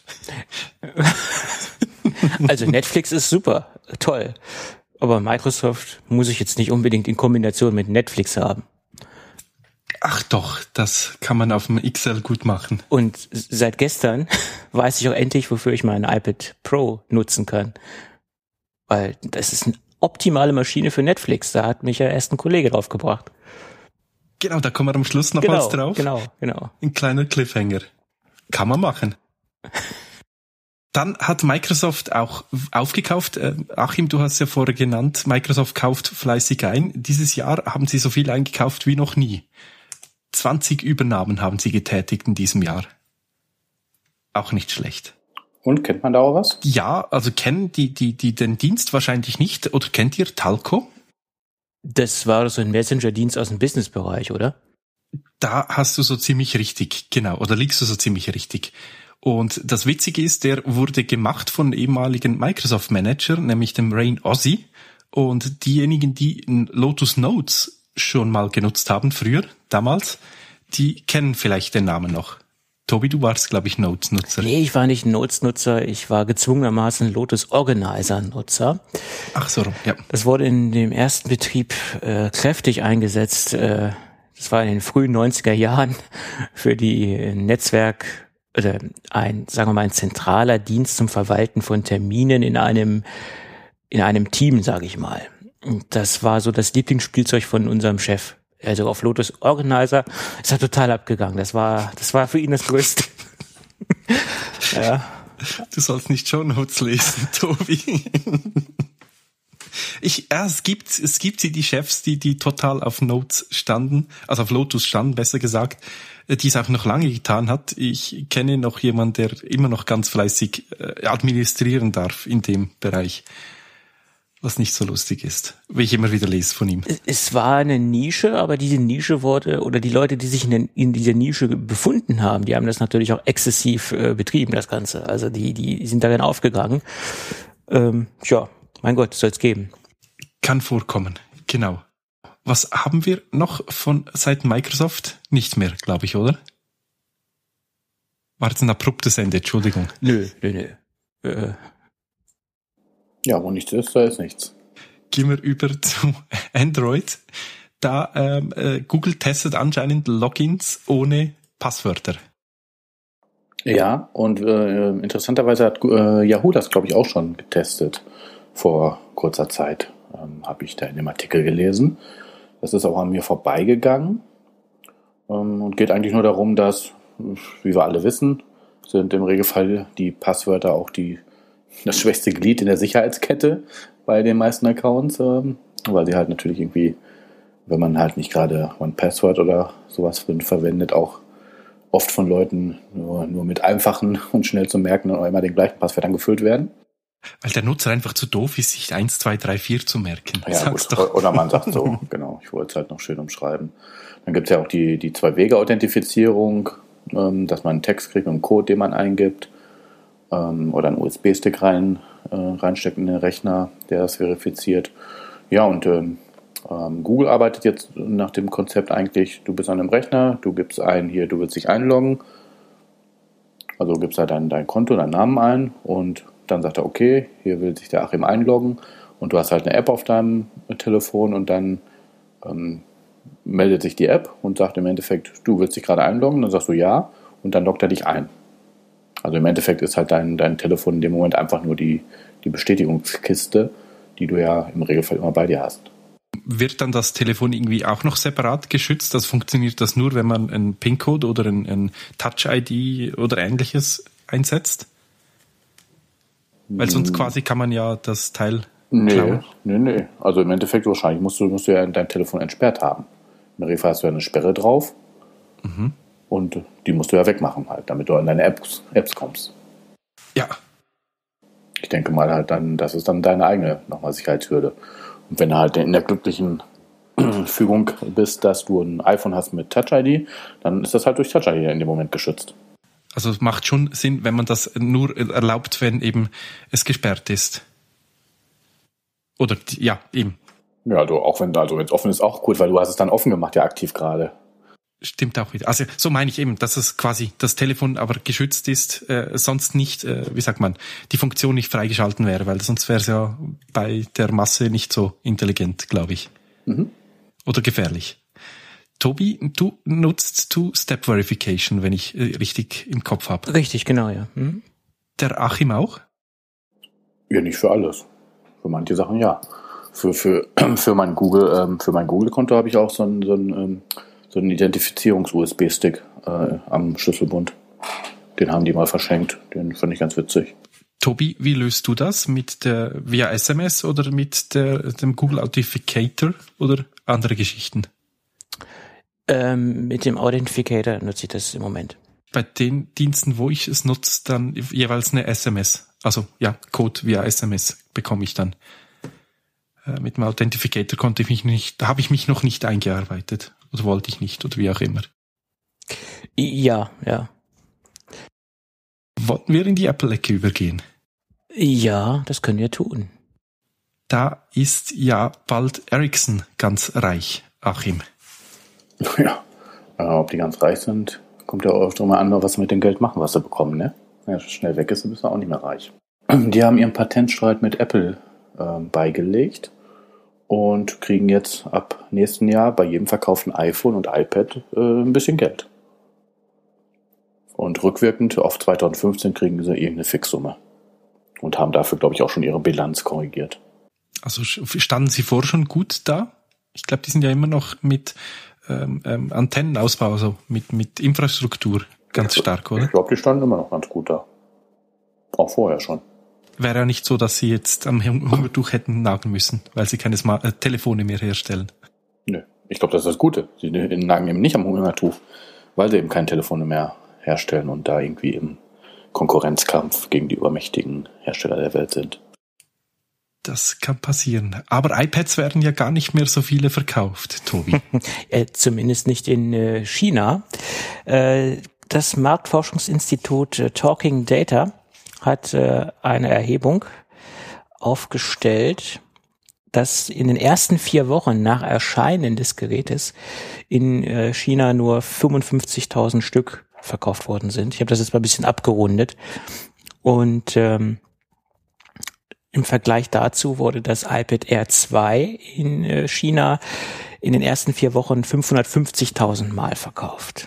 Also Netflix ist super, toll. Aber Microsoft muss ich jetzt nicht unbedingt in Kombination mit Netflix haben. Ach doch, das kann man auf dem X L gut machen. Und seit gestern weiß ich auch endlich, wofür ich mein iPad Pro nutzen kann. Weil das ist eine optimale Maschine für Netflix. Da hat mich ja erst ein Kollege drauf gebracht. Genau, da kommen wir am Schluss noch genau, was drauf. Genau, genau. Ein kleiner Cliffhanger. Kann man machen. Dann hat Microsoft auch aufgekauft. Äh, Achim, du hast ja vorher genannt, Microsoft kauft fleißig ein. Dieses Jahr haben sie so viel eingekauft wie noch nie. zwanzig Übernahmen haben sie getätigt in diesem Jahr. Auch nicht schlecht. Und kennt man da auch was? Ja, also kennen die, die, die den Dienst wahrscheinlich nicht. Oder kennt ihr Talco? Das war so ein Messenger-Dienst aus dem Businessbereich, oder? Da hast du so ziemlich richtig, genau, oder liegst du so ziemlich richtig. Und das Witzige ist, der wurde gemacht von ehemaligen Microsoft-Manager, nämlich dem Rain Ozzie. Und diejenigen, die Lotus Notes schon mal genutzt haben, früher, damals, die kennen vielleicht den Namen noch. Tobi, du warst, glaube ich, Notes-Nutzer. Nee, ich war nicht Notes-Nutzer, ich war gezwungenermaßen Lotus Organizer-Nutzer. Ach so, ja. Das wurde in dem ersten Betrieb äh, kräftig eingesetzt. Äh, das war in den frühen neunziger Jahren für die Netzwerk, oder ein, sagen wir mal, ein zentraler Dienst zum Verwalten von Terminen in einem, in einem Team, sage ich mal. Und das war so das Lieblingsspielzeug von unserem Chef. Also auf Lotus Organizer ist er total abgegangen. Das war, das war für ihn das Größte. Ja. Du sollst nicht Shownotes lesen, Tobi. Ich, ja, es gibt, es gibt sie, die Chefs, die, die total auf Notes standen, also auf Lotus standen, besser gesagt, die es auch noch lange getan hat. Ich kenne noch jemanden, der immer noch ganz fleißig äh, administrieren darf in dem Bereich. Was nicht so lustig ist, wie ich immer wieder lese von ihm. Es war eine Nische, aber diese Nische wurde, oder die Leute, die sich in, den, in dieser Nische befunden haben, die haben das natürlich auch exzessiv äh, betrieben, das Ganze. Also die, die sind darin aufgegangen. Ähm, ja, mein Gott, soll es geben. Kann vorkommen, genau. Was haben wir noch von Seiten Microsoft? Nicht mehr, glaube ich, oder? War jetzt ein abruptes Ende, Entschuldigung. Nö, nö, nö. Äh, Ja, wo nichts ist, da ist nichts. Gehen wir über zu Android. Da ähm, äh, Google testet anscheinend Logins ohne Passwörter. Ja, und äh, interessanterweise hat äh, Yahoo das, glaube ich, auch schon getestet vor kurzer Zeit. Ähm, habe ich da in dem Artikel gelesen. Das ist auch an mir vorbeigegangen ähm, und geht eigentlich nur darum, dass, wie wir alle wissen, sind im Regelfall die Passwörter auch die das schwächste Glied in der Sicherheitskette bei den meisten Accounts, ähm, weil sie halt natürlich irgendwie, wenn man halt nicht gerade One-Password oder sowas verwendet, auch oft von Leuten nur, nur mit einfachen und schnell zu merken und immer den gleichen Passwörtern gefüllt werden. Weil der Nutzer einfach zu doof ist, sich eins, zwei, drei, vier zu merken. Ja, gut. Doch. Oder man sagt so, genau, ich wollte es halt noch schön umschreiben. Dann gibt es ja auch die, die Zwei-Wege-Authentifizierung, ähm, dass man einen Text kriegt und einen Code, den man eingibt. Oder einen U S B-Stick rein, äh, reinsteckt in den Rechner, der das verifiziert. Ja, und ähm, Google arbeitet jetzt nach dem Konzept eigentlich, du bist an einem Rechner, du gibst ein, hier, du willst dich einloggen, also gibst halt dein, dein Konto, deinen Namen ein und dann sagt er, okay, hier will sich der Achim einloggen und du hast halt eine App auf deinem Telefon und dann ähm, meldet sich die App und sagt im Endeffekt, du willst dich gerade einloggen, dann sagst du ja und dann loggt er dich ein. Also im Endeffekt ist halt dein, dein Telefon in dem Moment einfach nur die, die Bestätigungskiste, die du ja im Regelfall immer bei dir hast. Wird dann das Telefon irgendwie auch noch separat geschützt? Das funktioniert das nur, wenn man einen PIN-Code oder ein, ein Touch-I D oder ähnliches einsetzt? Weil sonst quasi kann man ja das Teil nee, klauen. Nee, nee. Also im Endeffekt wahrscheinlich musst du, musst du ja dein Telefon entsperrt haben. Im Regelfall hast du ja eine Sperre drauf. Mhm. Und die musst du ja wegmachen halt, damit du an deine Apps, Apps kommst. Ja. Ich denke mal halt dann, das ist dann deine eigene nochmal Sicherheitshürde. Und wenn du halt in der glücklichen Fügung bist, dass du ein iPhone hast mit Touch-I D, dann ist das halt durch Touch-I D in dem Moment geschützt. Also es macht schon Sinn, wenn man das nur erlaubt, wenn eben es gesperrt ist. Oder, ja, eben. Ja, also auch wenn also wenn es offen ist, auch gut, weil du hast es dann offen gemacht, ja aktiv gerade. Stimmt auch wieder. Also so meine ich eben, dass es quasi das Telefon aber geschützt ist, äh, sonst nicht, äh, wie sagt man, die Funktion nicht freigeschalten wäre, weil sonst wäre es ja bei der Masse nicht so intelligent, glaube ich. Mhm. Oder gefährlich. Tobi, du nutzt Two-Step-Verification, wenn ich äh, richtig im Kopf habe. Richtig, genau, ja. Mhm. Der Achim auch? Ja, nicht für alles. Für manche Sachen ja. Für, für, für mein Google, ähm, für mein Google-Konto habe ich auch so ein, so ein ähm, so einen Identifizierungs-U S B-Stick äh, am Schlüsselbund. Den haben die mal verschenkt. Den fand ich ganz witzig. Tobi, wie löst du das? Mit der via S M S oder mit der, dem Google Authenticator oder andere Geschichten? Ähm, mit dem Authenticator nutze ich das im Moment. Bei den Diensten, wo ich es nutze, dann jeweils eine S M S. Also ja, Code via S M S bekomme ich dann. Äh, mit dem Authenticator konnte ich mich nicht, da habe ich mich noch nicht eingearbeitet. Oder wollte ich nicht, oder wie auch immer. Ja, ja. Wollten wir in die Apple-Ecke übergehen? Ja, das können wir tun. Da ist ja bald Ericsson ganz reich, Achim. Ja, äh, ob die ganz reich sind, kommt ja auch drum an, was sie mit dem Geld machen, was sie bekommen, ne? Wenn es schnell weg ist, dann bist du auch nicht mehr reich. Die haben ihren Patentstreit mit Apple äh, beigelegt und kriegen jetzt ab nächsten Jahr bei jedem verkauften iPhone und iPad äh, ein bisschen Geld. Und rückwirkend auf zwanzig fünfzehn kriegen sie irgendeine Fixsumme. Und haben dafür, glaube ich, auch schon ihre Bilanz korrigiert. Also standen sie vorher schon gut da? Ich glaube, die sind ja immer noch mit ähm, ähm, Antennenausbau, also mit, mit Infrastruktur ganz stark, oder? Ich glaube, die standen immer noch ganz gut da. Auch vorher schon. Wäre ja nicht so, dass sie jetzt am Hungertuch hätten nagen müssen, weil sie keine Smart- äh, Telefone mehr herstellen. Nö, ich glaube, das ist das Gute. Sie nagen eben nicht am Hungertuch, weil sie eben keine Telefone mehr herstellen und da irgendwie im Konkurrenzkampf gegen die übermächtigen Hersteller der Welt sind. Das kann passieren. Aber iPads werden ja gar nicht mehr so viele verkauft, Tobi. äh, zumindest nicht in äh, China. Äh, das Marktforschungsinstitut äh, Talking Data hat äh, eine Erhebung aufgestellt, dass in den ersten vier Wochen nach Erscheinen des Gerätes in äh, China nur fünfundfünfzigtausend Stück verkauft worden sind. Ich habe das jetzt mal ein bisschen abgerundet. Und ähm, im Vergleich dazu wurde das iPad Air zwei in äh, China in den ersten vier Wochen fünfhundertfünfzigtausend Mal verkauft.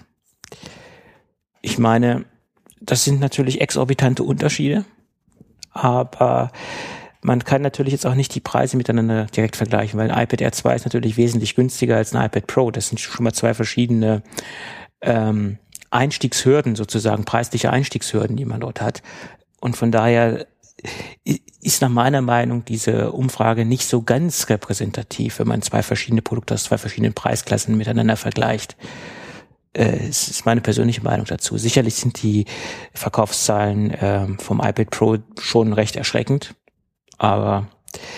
Ich meine, das sind natürlich exorbitante Unterschiede, aber man kann natürlich jetzt auch nicht die Preise miteinander direkt vergleichen, weil ein iPad Air zwei ist natürlich wesentlich günstiger als ein iPad Pro. Das sind schon mal zwei verschiedene ähm, Einstiegshürden sozusagen, preisliche Einstiegshürden, die man dort hat. Und von daher ist nach meiner Meinung diese Umfrage nicht so ganz repräsentativ, wenn man zwei verschiedene Produkte aus zwei verschiedenen Preisklassen miteinander vergleicht. Es ist meine persönliche Meinung dazu. Sicherlich sind die Verkaufszahlen ähm, vom iPad Pro schon recht erschreckend, aber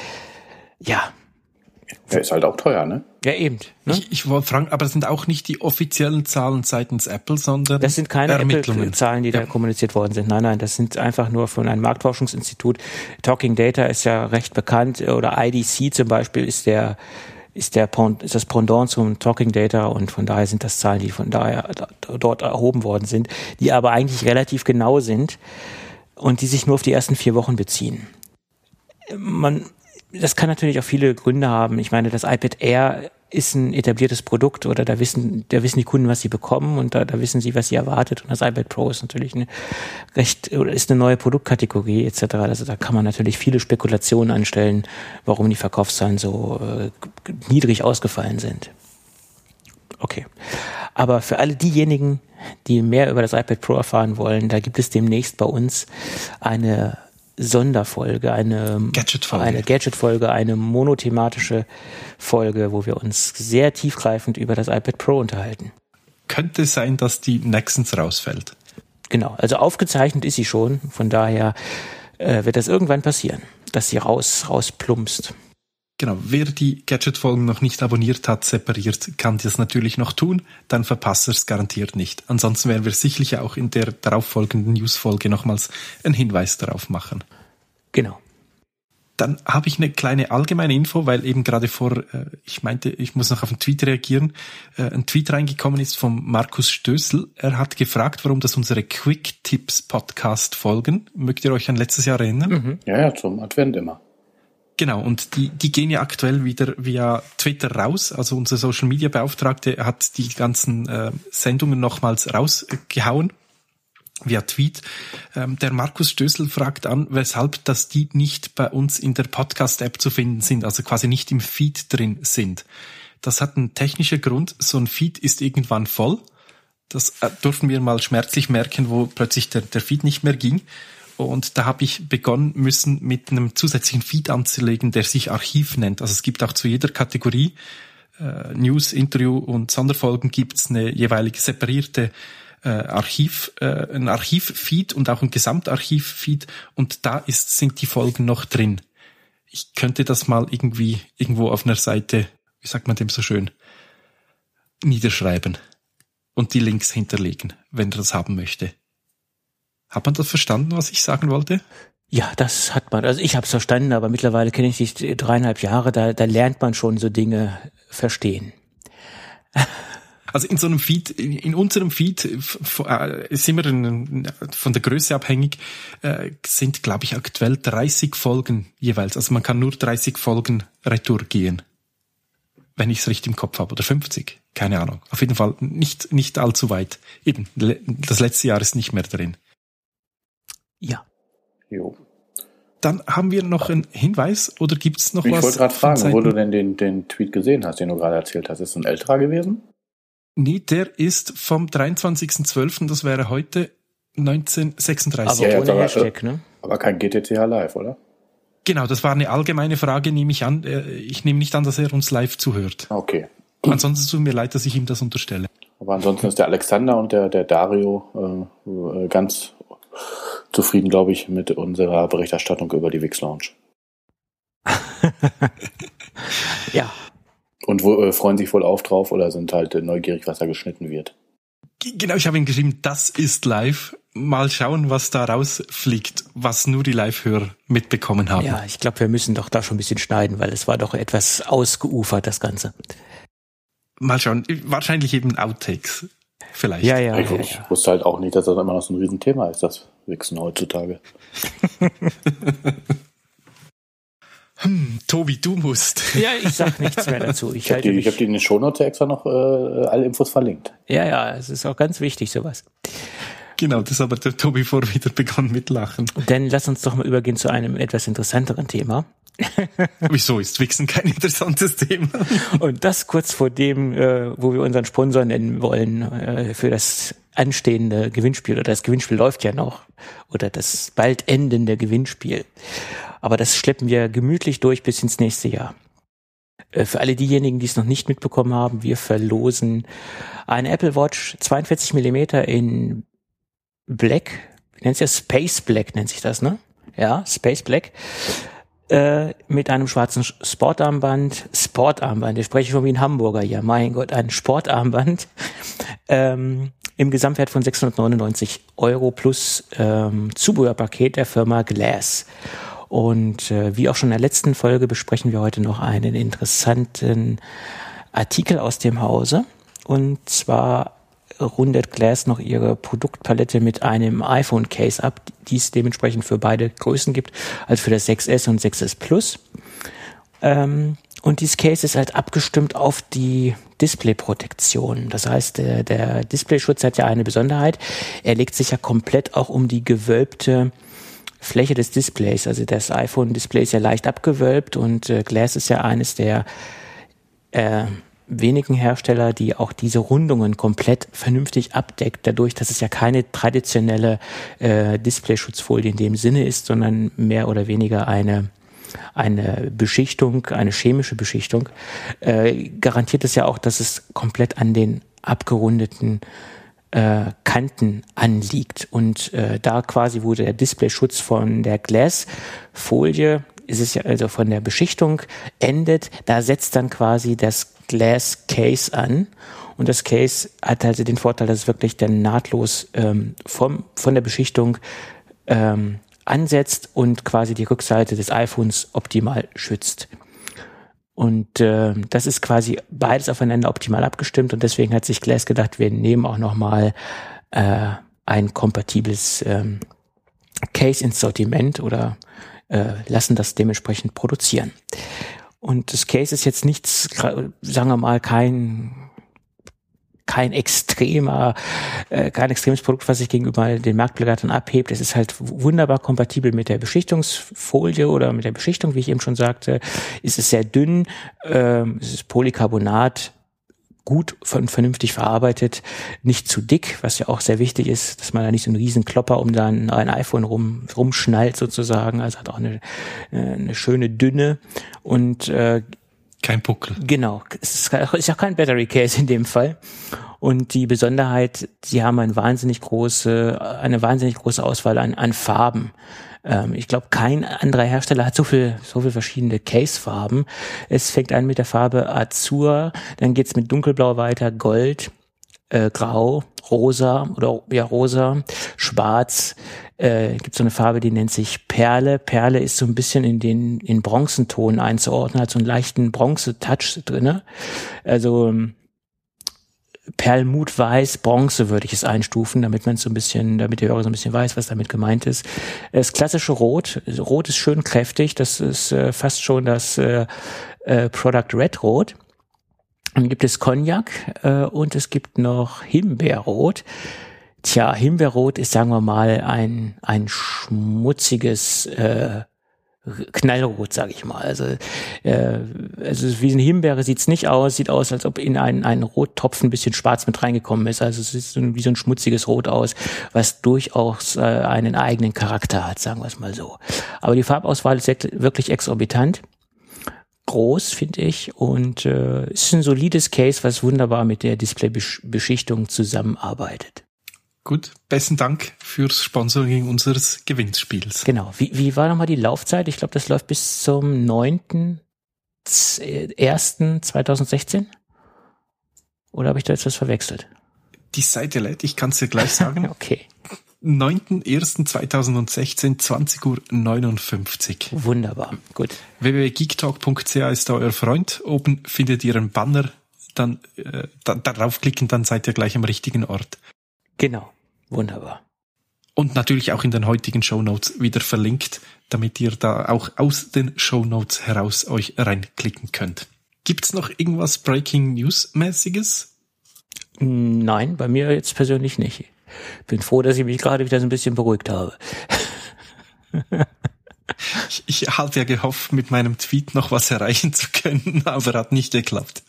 ja. Er ist halt auch teuer, ne? Ja, eben. Ne? Ich, ich wollte fragen, aber das sind auch nicht die offiziellen Zahlen seitens Apple, sondern das sind keine Ermittlungen. Apple-Zahlen, die ja. da kommuniziert worden sind. Nein, nein, das sind einfach nur von einem Marktforschungsinstitut. Talking Data ist ja recht bekannt, oder I D C zum Beispiel ist der ist der ist das Pendant zum Talking Data, und von daher sind das Zahlen, die von daher dort erhoben worden sind, die aber eigentlich relativ genau sind und die sich nur auf die ersten vier Wochen beziehen. Man Das kann natürlich auch viele Gründe haben. Ich meine, das iPad Air ist ein etabliertes Produkt, oder da wissen, da wissen die Kunden, was sie bekommen, und da, da wissen sie, was sie erwartet. Und das iPad Pro ist natürlich eine recht, oder ist eine neue Produktkategorie et cetera. Also da kann man natürlich viele Spekulationen anstellen, warum die Verkaufszahlen so äh, niedrig ausgefallen sind. Okay. Aber für alle diejenigen, die mehr über das iPad Pro erfahren wollen, da gibt es demnächst bei uns eine Sonderfolge, eine Gadget-Folge. eine Gadget-Folge, eine monothematische Folge, wo wir uns sehr tiefgreifend über das iPad Pro unterhalten. Könnte sein, dass die nächstens rausfällt. Genau, also aufgezeichnet ist sie schon, von daher äh, wird das irgendwann passieren, dass sie raus rausplumpst. Genau, wer die Gadget-Folgen noch nicht abonniert hat, separiert, kann das natürlich noch tun, dann verpasst er es garantiert nicht. Ansonsten werden wir sicherlich auch in der darauffolgenden News-Folge nochmals einen Hinweis darauf machen. Genau. Dann habe ich eine kleine allgemeine Info, weil eben gerade vor, äh, ich meinte, ich muss noch auf einen Tweet reagieren, äh, ein Tweet reingekommen ist vom Markus Stößel. Er hat gefragt, warum das unsere Quick-Tips-Podcast-Folgen, mögt ihr euch an letztes Jahr erinnern? Mhm. Ja, ja, zum Advent immer. Genau, und die, die gehen ja aktuell wieder via Twitter raus. Also unser Social-Media-Beauftragte hat die ganzen äh, Sendungen nochmals rausgehauen via Tweet. Ähm, der Markus Stößel fragt an, weshalb dass die nicht bei uns in der Podcast-App zu finden sind, also quasi nicht im Feed drin sind. Das hat einen technischen Grund. So ein Feed ist irgendwann voll. Das äh, durften wir mal schmerzlich merken, wo plötzlich der, der Feed nicht mehr ging. Und da habe ich begonnen müssen, mit einem zusätzlichen Feed anzulegen, der sich Archiv nennt. Also es gibt auch zu jeder Kategorie äh, News, Interview und Sonderfolgen gibt's eine jeweilige separierte äh, Archiv, äh, ein Archiv-Feed und auch ein Gesamtarchiv-Feed. Und da ist, sind die Folgen noch drin. Ich könnte das mal irgendwie irgendwo auf einer Seite, wie sagt man dem so schön, niederschreiben. und die Links hinterlegen, wenn er das haben möchte. Hat man das verstanden, was ich sagen wollte? Ja, das hat man. Also ich habe es verstanden, aber mittlerweile kenne ich dich dreieinhalb Jahre, da, da lernt man schon so Dinge verstehen. Also in so einem Feed, in, in unserem Feed äh, ist immer ein, von der Größe abhängig, äh, sind, glaube ich, aktuell dreißig Folgen jeweils. Also man kann nur dreißig Folgen retour gehen, wenn ich es richtig im Kopf habe. Oder fünfzig, keine Ahnung. Auf jeden Fall nicht nicht allzu weit. Eben, das letzte Jahr ist nicht mehr drin. Ja. Jo. Dann haben wir noch einen Hinweis, oder gibt's noch ich was? Ich wollte gerade fragen, wo du denn den, den Tweet gesehen hast, den du gerade erzählt hast. Ist es ein älterer gewesen? Nee, der ist vom dreiundzwanzigsten zwölften, das wäre heute neunzehnhundertsechsunddreißig. Aber Ja, ohne aber, Hashtag, ne? Aber kein G T C H Live, oder? Genau, das war eine allgemeine Frage, nehme ich an. Ich nehme nicht an, dass er uns live zuhört. Okay. Ansonsten tut mir leid, dass ich ihm das unterstelle. Aber ansonsten ist der Alexander und der, der Dario äh, ganz zufrieden, glaube ich, mit unserer Berichterstattung über die Wix Lounge. Ja. Und wo, äh, freuen sich wohl auf drauf oder sind halt äh, neugierig, was da geschnitten wird. Genau, ich habe ihm geschrieben, das ist live. Mal schauen, was da rausfliegt, was nur die Live-Hörer mitbekommen haben. Ja, ich glaube, wir müssen doch da schon ein bisschen schneiden, weil es war doch etwas ausgeufert, das Ganze. Mal schauen, wahrscheinlich eben Outtakes. Vielleicht. Ja, ja. Ich, ja, ich ja. wusste halt auch nicht, dass das immer noch so ein Riesenthema ist, das Wichsen heutzutage. Hm, Tobi, du musst. Ja, ich sag nichts mehr dazu. Ich, Ich habe die, ich hab die in den Shownotes extra noch äh, alle Infos verlinkt. Ja, ja, es ist auch ganz wichtig, sowas. Genau, das hat aber der Tobi vor wieder begonnen mit Lachen. Dann lass uns doch mal übergehen zu einem etwas interessanteren Thema. Wieso ist Wichsen kein interessantes Thema? Und das kurz vor dem, äh, wo wir unseren Sponsor nennen wollen äh, für das anstehende Gewinnspiel. Oder das Gewinnspiel läuft ja noch. Oder das bald endende Gewinnspiel. Aber das schleppen wir gemütlich durch bis ins nächste Jahr. Äh, für alle diejenigen, die es noch nicht mitbekommen haben, wir verlosen eine Apple Watch zweiundvierzig Millimeter in Black. Wie nennt sich das? Space Black nennt sich das, ne? Ja, Space Black. Äh, mit einem schwarzen Sportarmband, Sportarmband, ich spreche schon wie ein Hamburger hier, mein Gott, ein Sportarmband, ähm, im Gesamtwert von sechshundertneunundneunzig Euro plus ähm, Zubehörpaket der Firma Glass. Und äh, wie auch schon in der letzten Folge besprechen wir heute noch einen interessanten Artikel aus dem Hause. Und zwar rundet Glass noch ihre Produktpalette mit einem iPhone-Case ab, die es dementsprechend für beide Größen gibt, also für das sechs S und sechs S Plus. Ähm, und dieses Case ist halt abgestimmt auf die Displayprotektion. Das heißt, der, der Displayschutz hat ja eine Besonderheit. Er legt sich ja komplett auch um die gewölbte Fläche des Displays. Also das iPhone-Display ist ja leicht abgewölbt und äh, Glass ist ja eines der äh, wenigen Hersteller, die auch diese Rundungen komplett vernünftig abdeckt, dadurch, dass es ja keine traditionelle äh, Displayschutzfolie in dem Sinne ist, sondern mehr oder weniger eine eine Beschichtung, eine chemische Beschichtung, äh, garantiert es ja auch, dass es komplett an den abgerundeten äh, Kanten anliegt. Und äh, da quasi, wo der Displayschutz von der Glass-Folie, ist es ja also von der Beschichtung endet, da setzt dann quasi das Glass Case an. Und das Case hat also den Vorteil, dass es wirklich dann nahtlos ähm, vom, von der Beschichtung ähm, ansetzt und quasi die Rückseite des iPhones optimal schützt. Und äh, das ist quasi beides aufeinander optimal abgestimmt und deswegen hat sich Glass gedacht, wir nehmen auch nochmal äh, ein kompatibles ähm, Case ins Sortiment oder äh, lassen das dementsprechend produzieren. Und das Case ist jetzt nichts, sagen wir mal, kein kein extremer, äh, kein extremes Produkt, was sich gegenüber den Marktbegleitern abhebt. Es ist halt wunderbar kompatibel mit der Beschichtungsfolie oder mit der Beschichtung, wie ich eben schon sagte. Es ist sehr dünn, ähm, es ist Polycarbonat, gut und vernünftig verarbeitet, nicht zu dick, was ja auch sehr wichtig ist, dass man da nicht so einen riesen Klopper um dann ein iPhone rum rumschnallt sozusagen. Also hat auch eine, eine schöne Dünne und äh, kein Buckel. Genau, es ist ja kein Battery Case in dem Fall. Und die Besonderheit, sie haben eine wahnsinnig große, eine wahnsinnig große Auswahl an, an Farben. Ähm, ich glaube, kein anderer Hersteller hat so viel, so viel verschiedene Case-Farben. Es fängt an mit der Farbe Azur, dann geht's mit dunkelblau weiter, Gold, äh, grau, rosa oder ja rosa, schwarz. Äh, gibt so eine Farbe, die nennt sich Perle. Perle ist so ein bisschen in den in Bronzenton einzuordnen, hat so einen leichten Bronze-Touch drinne. Also Perlmutt-Weiß, Bronze würde ich es einstufen, damit man so ein bisschen, damit der Hörer so ein bisschen weiß, was damit gemeint ist. Das klassische Rot, Rot ist schön kräftig, das ist äh, fast schon das äh, äh, Product Red Rot. Dann gibt es Cognac äh, und es gibt noch Himbeerrot. Tja, Himbeerrot ist, sagen wir mal, ein ein schmutziges äh, Knallrot, sage ich mal. Also, äh, also wie eine Himbeere sieht's nicht aus. Sieht aus, als ob in einen, einen Rottopf ein bisschen schwarz mit reingekommen ist. Also es sieht so, wie so ein schmutziges Rot aus, was durchaus äh, einen eigenen Charakter hat, sagen wir es mal so. Aber die Farbauswahl ist wirklich exorbitant. Groß, finde ich. Und äh, ist ein solides Case, was wunderbar mit der Displaybeschichtung zusammenarbeitet. Gut, besten Dank fürs Sponsoring unseres Gewinnspiels. Genau. Wie, wie war nochmal die Laufzeit? Ich glaube, das läuft bis zum neunten ersten zweitausendsechzehn. Oder habe ich da jetzt was verwechselt? Die Seite lädt, ich kann es dir gleich sagen. Okay. neunten ersten zweitausendsechzehn, zwanzig Uhr neunundfünfzig. Wunderbar, gut. w w w punkt geektalk punkt c h ist da euer Freund. Oben findet ihr einen Banner, dann äh, da, darauf klicken, dann seid ihr gleich am richtigen Ort. Genau, wunderbar. Und natürlich auch in den heutigen Shownotes wieder verlinkt, damit ihr da auch aus den Shownotes heraus euch reinklicken könnt. Gibt's noch irgendwas Breaking News-mäßiges? Nein, bei mir jetzt persönlich nicht. Bin froh, dass ich mich gerade wieder so ein bisschen beruhigt habe. ich, ich hatte ja gehofft, mit meinem Tweet noch was erreichen zu können, aber hat nicht geklappt.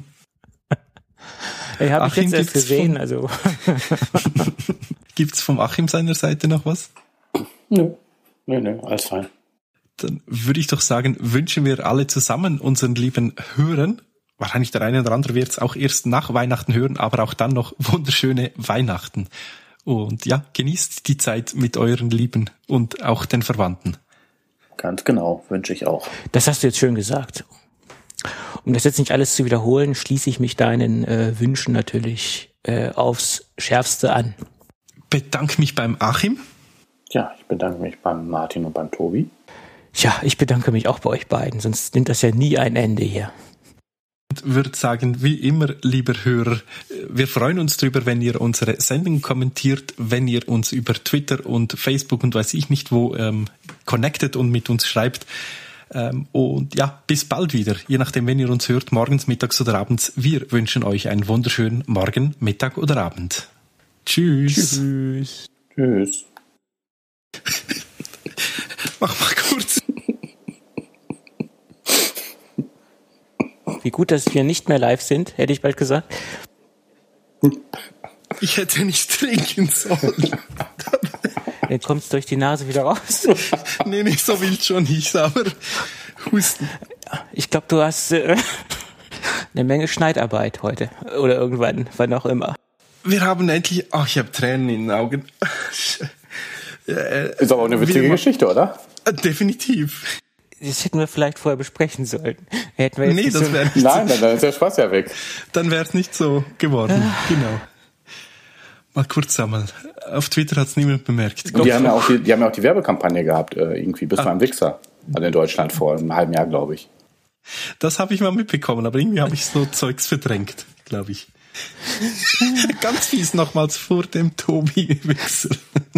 Ich habe ich jetzt erst gesehen, vom, also. Gibt's vom Achim seiner Seite noch was? Nö, nö, nö, alles fein. Dann würde ich doch sagen, wünschen wir alle zusammen unseren lieben Hörern, wahrscheinlich der eine oder andere wird es auch erst nach Weihnachten hören, aber auch dann noch wunderschöne Weihnachten. Und ja, genießt die Zeit mit euren Lieben und auch den Verwandten. Ganz genau, wünsche ich auch. Das hast du jetzt schön gesagt. Um das jetzt nicht alles zu wiederholen, schließe ich mich deinen äh, Wünschen natürlich äh, aufs Schärfste an. Bedanke mich beim Achim. Ja, ich bedanke mich beim Martin und beim Tobi. Ja, ich bedanke mich auch bei euch beiden, sonst nimmt das ja nie ein Ende hier. Und würde sagen, wie immer, lieber Hörer, wir freuen uns drüber, wenn ihr unsere Sendung kommentiert, wenn ihr uns über Twitter und Facebook und weiß ich nicht wo ähm, connectet und mit uns schreibt. Ähm, und ja, bis bald wieder, je nachdem, wenn ihr uns hört, morgens, mittags oder abends. Wir wünschen euch einen wunderschönen Morgen, Mittag oder Abend. Tschüss. Tschüss. Tschüss. Mach mal kurz. Wie gut, dass wir nicht mehr live sind, hätte ich bald gesagt. Ich hätte nicht trinken sollen. Dann kommt es durch die Nase wieder raus. Nee, nicht so wild schon nicht, aber husten. Ich glaube, du hast äh, eine Menge Schneidarbeit heute. Oder irgendwann, wann auch immer. Wir haben endlich... Ach, ich habe Tränen in den Augen. Ist aber auch eine witzige wir, Geschichte, oder? Definitiv. Das hätten wir vielleicht vorher besprechen sollen. Hätten wir jetzt nee, das so wäre nicht Nein, so, dann, dann ist der Spaß ja weg. Dann wäre es nicht so geworden. Genau. Mal kurz einmal. Auf Twitter hat es niemand bemerkt. Die haben, ja auch die, die haben ja auch die Werbekampagne gehabt, äh, irgendwie bis ah. zu einem Wichser. Also in Deutschland vor einem halben Jahr, glaube ich. Das habe ich mal mitbekommen, aber irgendwie habe ich so Zeugs verdrängt, glaube ich. Ganz fies nochmals vor dem Tobi-Wichser.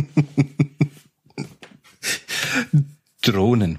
Drohnen.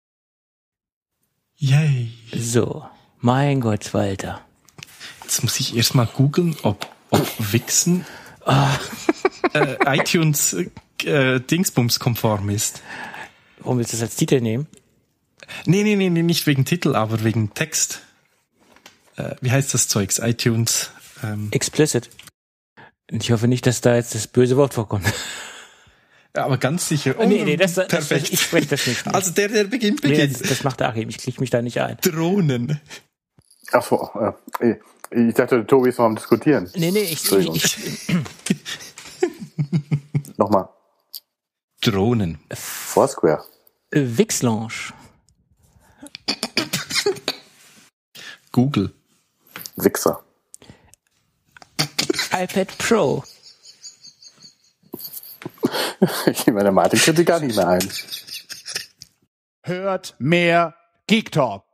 Yay. So, mein Gott, Walter. Jetzt muss ich erstmal googeln, ob, ob Wichsen Ah. äh, iTunes äh, Dingsbums konform ist. Warum willst du das als Titel nehmen? Nee, nee, nee, nee, nicht wegen Titel, aber wegen Text. Äh, wie heißt das Zeugs? iTunes. Ähm, Explicit. Ich hoffe nicht, dass da jetzt das böse Wort vorkommt. Ja, aber ganz sicher. Oh, nee, nee, das, das, perfekt. Das, ich spreche das nicht. Also der, der beginnt, beginnt. Nee, das, das macht der Achim, ich klicke mich da nicht ein. Drohnen. Ach so, äh, ich dachte, Tobi ist noch am Diskutieren. Nee, nee, ich... ich, ich Nochmal. Drohnen. Foursquare. Wixlange. Google. Wichser. iPad Pro. Ich meine, der Martin tritt sich gar nicht mehr ein. Hört mehr Geek Talk.